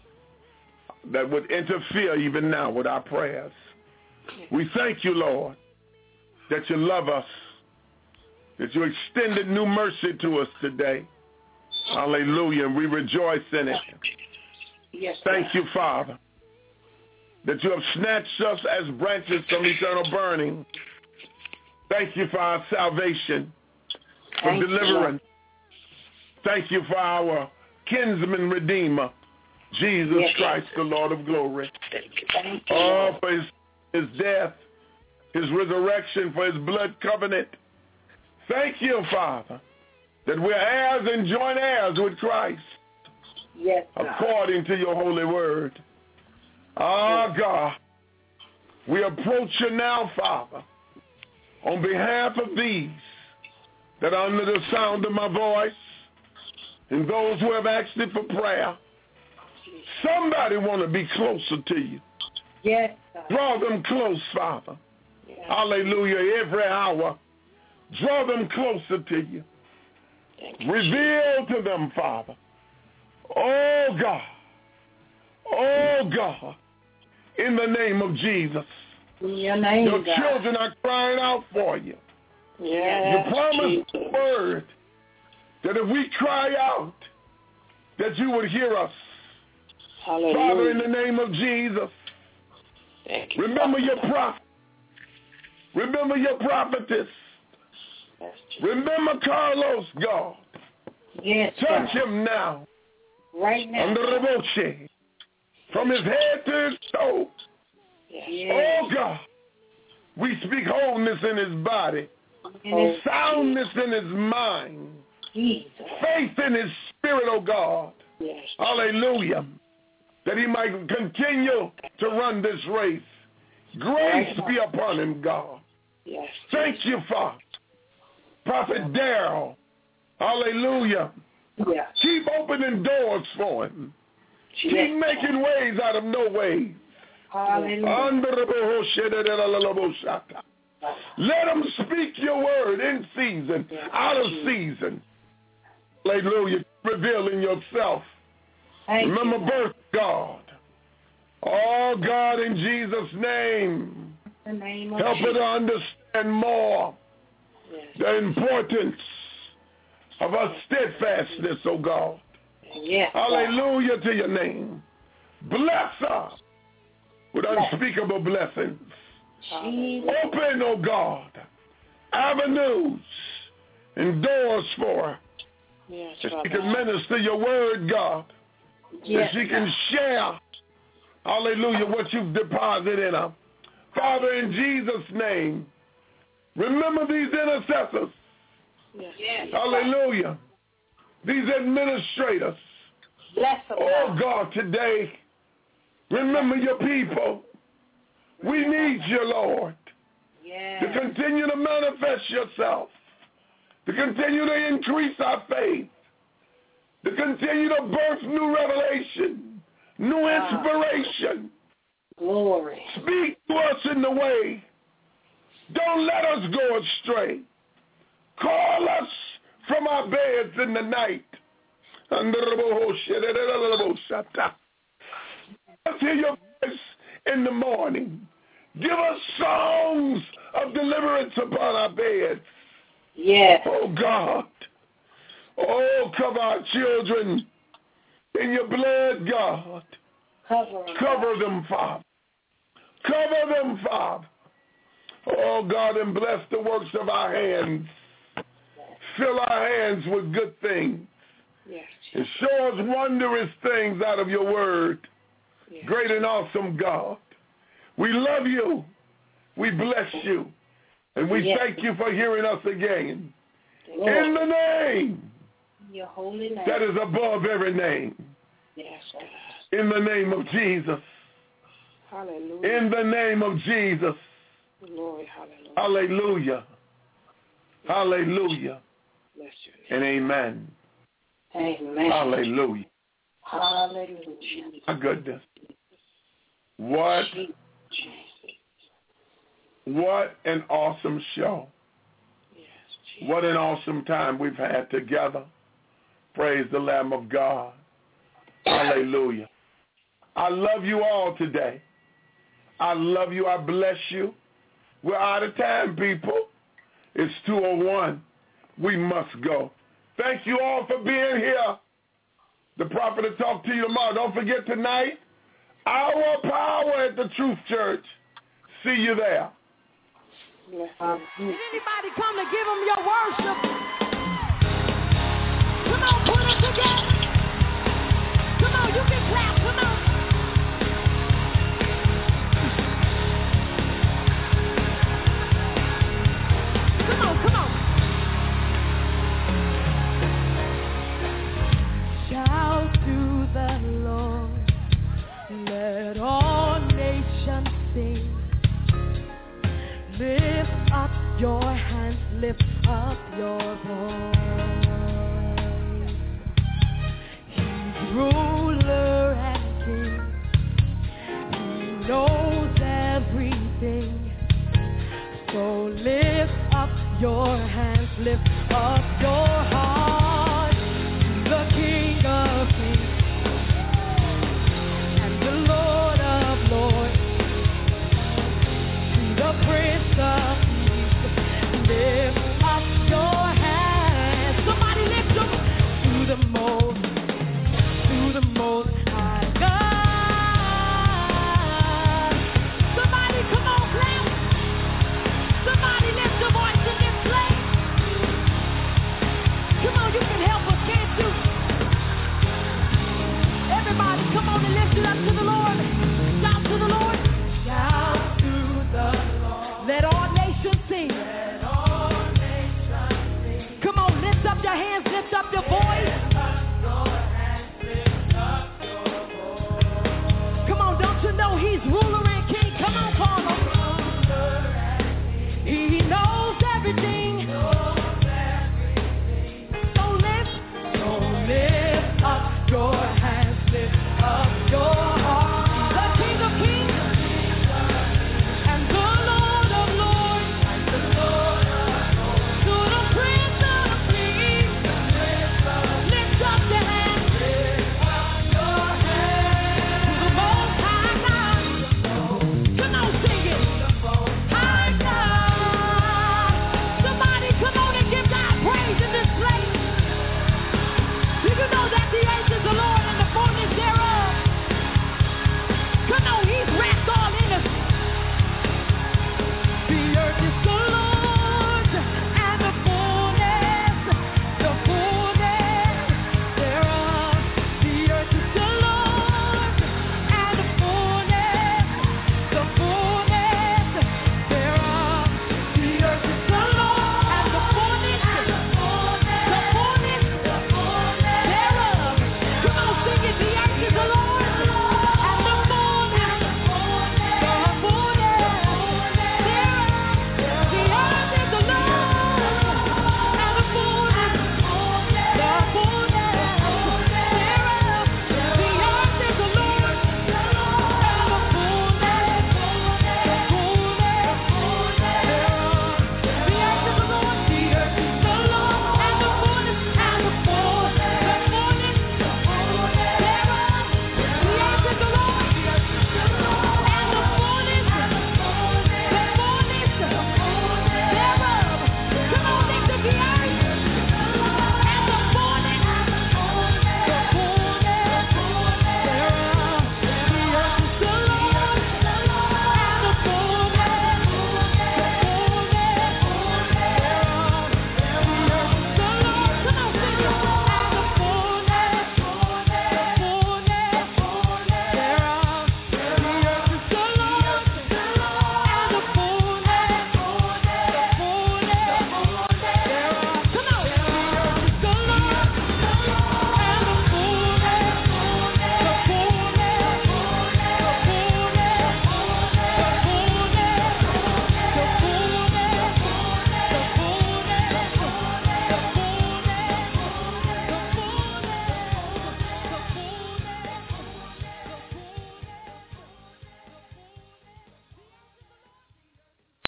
that would interfere even now with our prayers. We thank you, Lord, that you love us, that you extended new mercy to us today. Hallelujah. And we rejoice in it. Yes, thank you, Father, that you have snatched us as branches from eternal burning. Thank you for our salvation, for thank deliverance. You. Thank you for our kinsman redeemer, Jesus yes. Christ, the Lord of glory. Thank you. Thank you. Oh, for his, his death, his resurrection, for his blood covenant. Thank you, Father, that we're heirs and joint heirs with Christ. Yes, God. According to your holy word. Ah, yes. God, we approach you now, Father, on behalf of these that are under the sound of my voice and those who have asked it for prayer. Somebody want to be closer to you. Yes, God. Draw them close, Father. Yes. Hallelujah. Every hour, draw them closer to you. you. Reveal to them, Father. Oh, God. Oh, God. In the name of Jesus. In your name, Your God. children are crying out for you. Yes, you promised the word that if we cry out, that you would hear us. Hallelujah. Father, in the name of Jesus, Thank you, remember Father. your prophet. Remember your prophetess. Yes, remember Carlos, God. Yes, touch God. him now. Right now. Under the Boche. From his head to his toe. Yes. Oh, God. We speak wholeness in his body. Oh, soundness Jesus. in his mind. Jesus. Faith in his spirit, oh God. Yes. Hallelujah. That he might continue to run this race. Grace right. be upon him, God. Yes. Thank you, Father. Prophet Darrell. Hallelujah. Yes. Keep opening doors for him. Yes. Keep making ways out of no way. Hallelujah. Let him speak your word in season, yes. out of season. Hallelujah. Revealing yourself. Thank Remember you, birth, God. Oh, God, in Jesus' name. The name of help Jesus. her to understand more yes. the importance of our steadfastness, oh God. Yes, Hallelujah God. to your name. Bless her with unspeakable blessings. Jesus. Open, oh God, avenues and doors for her. Yes, that she can minister your word, God. Yes, that she can share, hallelujah, what you've deposited in her. Father, in Jesus' name, remember these intercessors. Yes. Hallelujah. These administrators. Bless them, oh, God, today, remember your people. We need you, Lord, yes. to continue to manifest yourself, to continue to increase our faith, to continue to birth new revelation, new inspiration. Glory. Speak to us in the way. Don't let us go astray. Call us from our beds in the night. Let's hear your voice in the morning. Give us songs of deliverance upon our beds. Yes. Oh, God. Oh, cover our children in your blood, God. Cover them, cover them, Father. Cover them, Father. Oh, God, and bless the works of our hands. Fill our hands with good things. Yes. And show us wondrous things out of your word. Yes. Great and awesome God. We love you. We bless you. And we yes. thank you for hearing us again. Lord. In the name your holy name that is above every name. Yes, God. In the name of Jesus. Hallelujah. In the name of Jesus. Glory, hallelujah. Hallelujah. Hallelujah. Bless your name. And amen. Amen. Hallelujah. Hallelujah. My goodness. What, what an awesome show. Yes, What an awesome time we've had together. Praise the Lamb of God. Hallelujah. I love you all today. I love you. I bless you. We're out of time, people. It's two oh one. We must go. Thank you all for being here. The prophet will talk to you tomorrow. Don't forget tonight, Our Power at the Truth Church. See you there. Did anybody come to give him your worship? Come on, put them together. Come on, you can clap. Come on. Come on, come on. Shout to the Lord. Let all nations sing. Lift up your hands, lift up your voice. He's ruler and king. He knows everything. So lift up your hands, lift up your heart.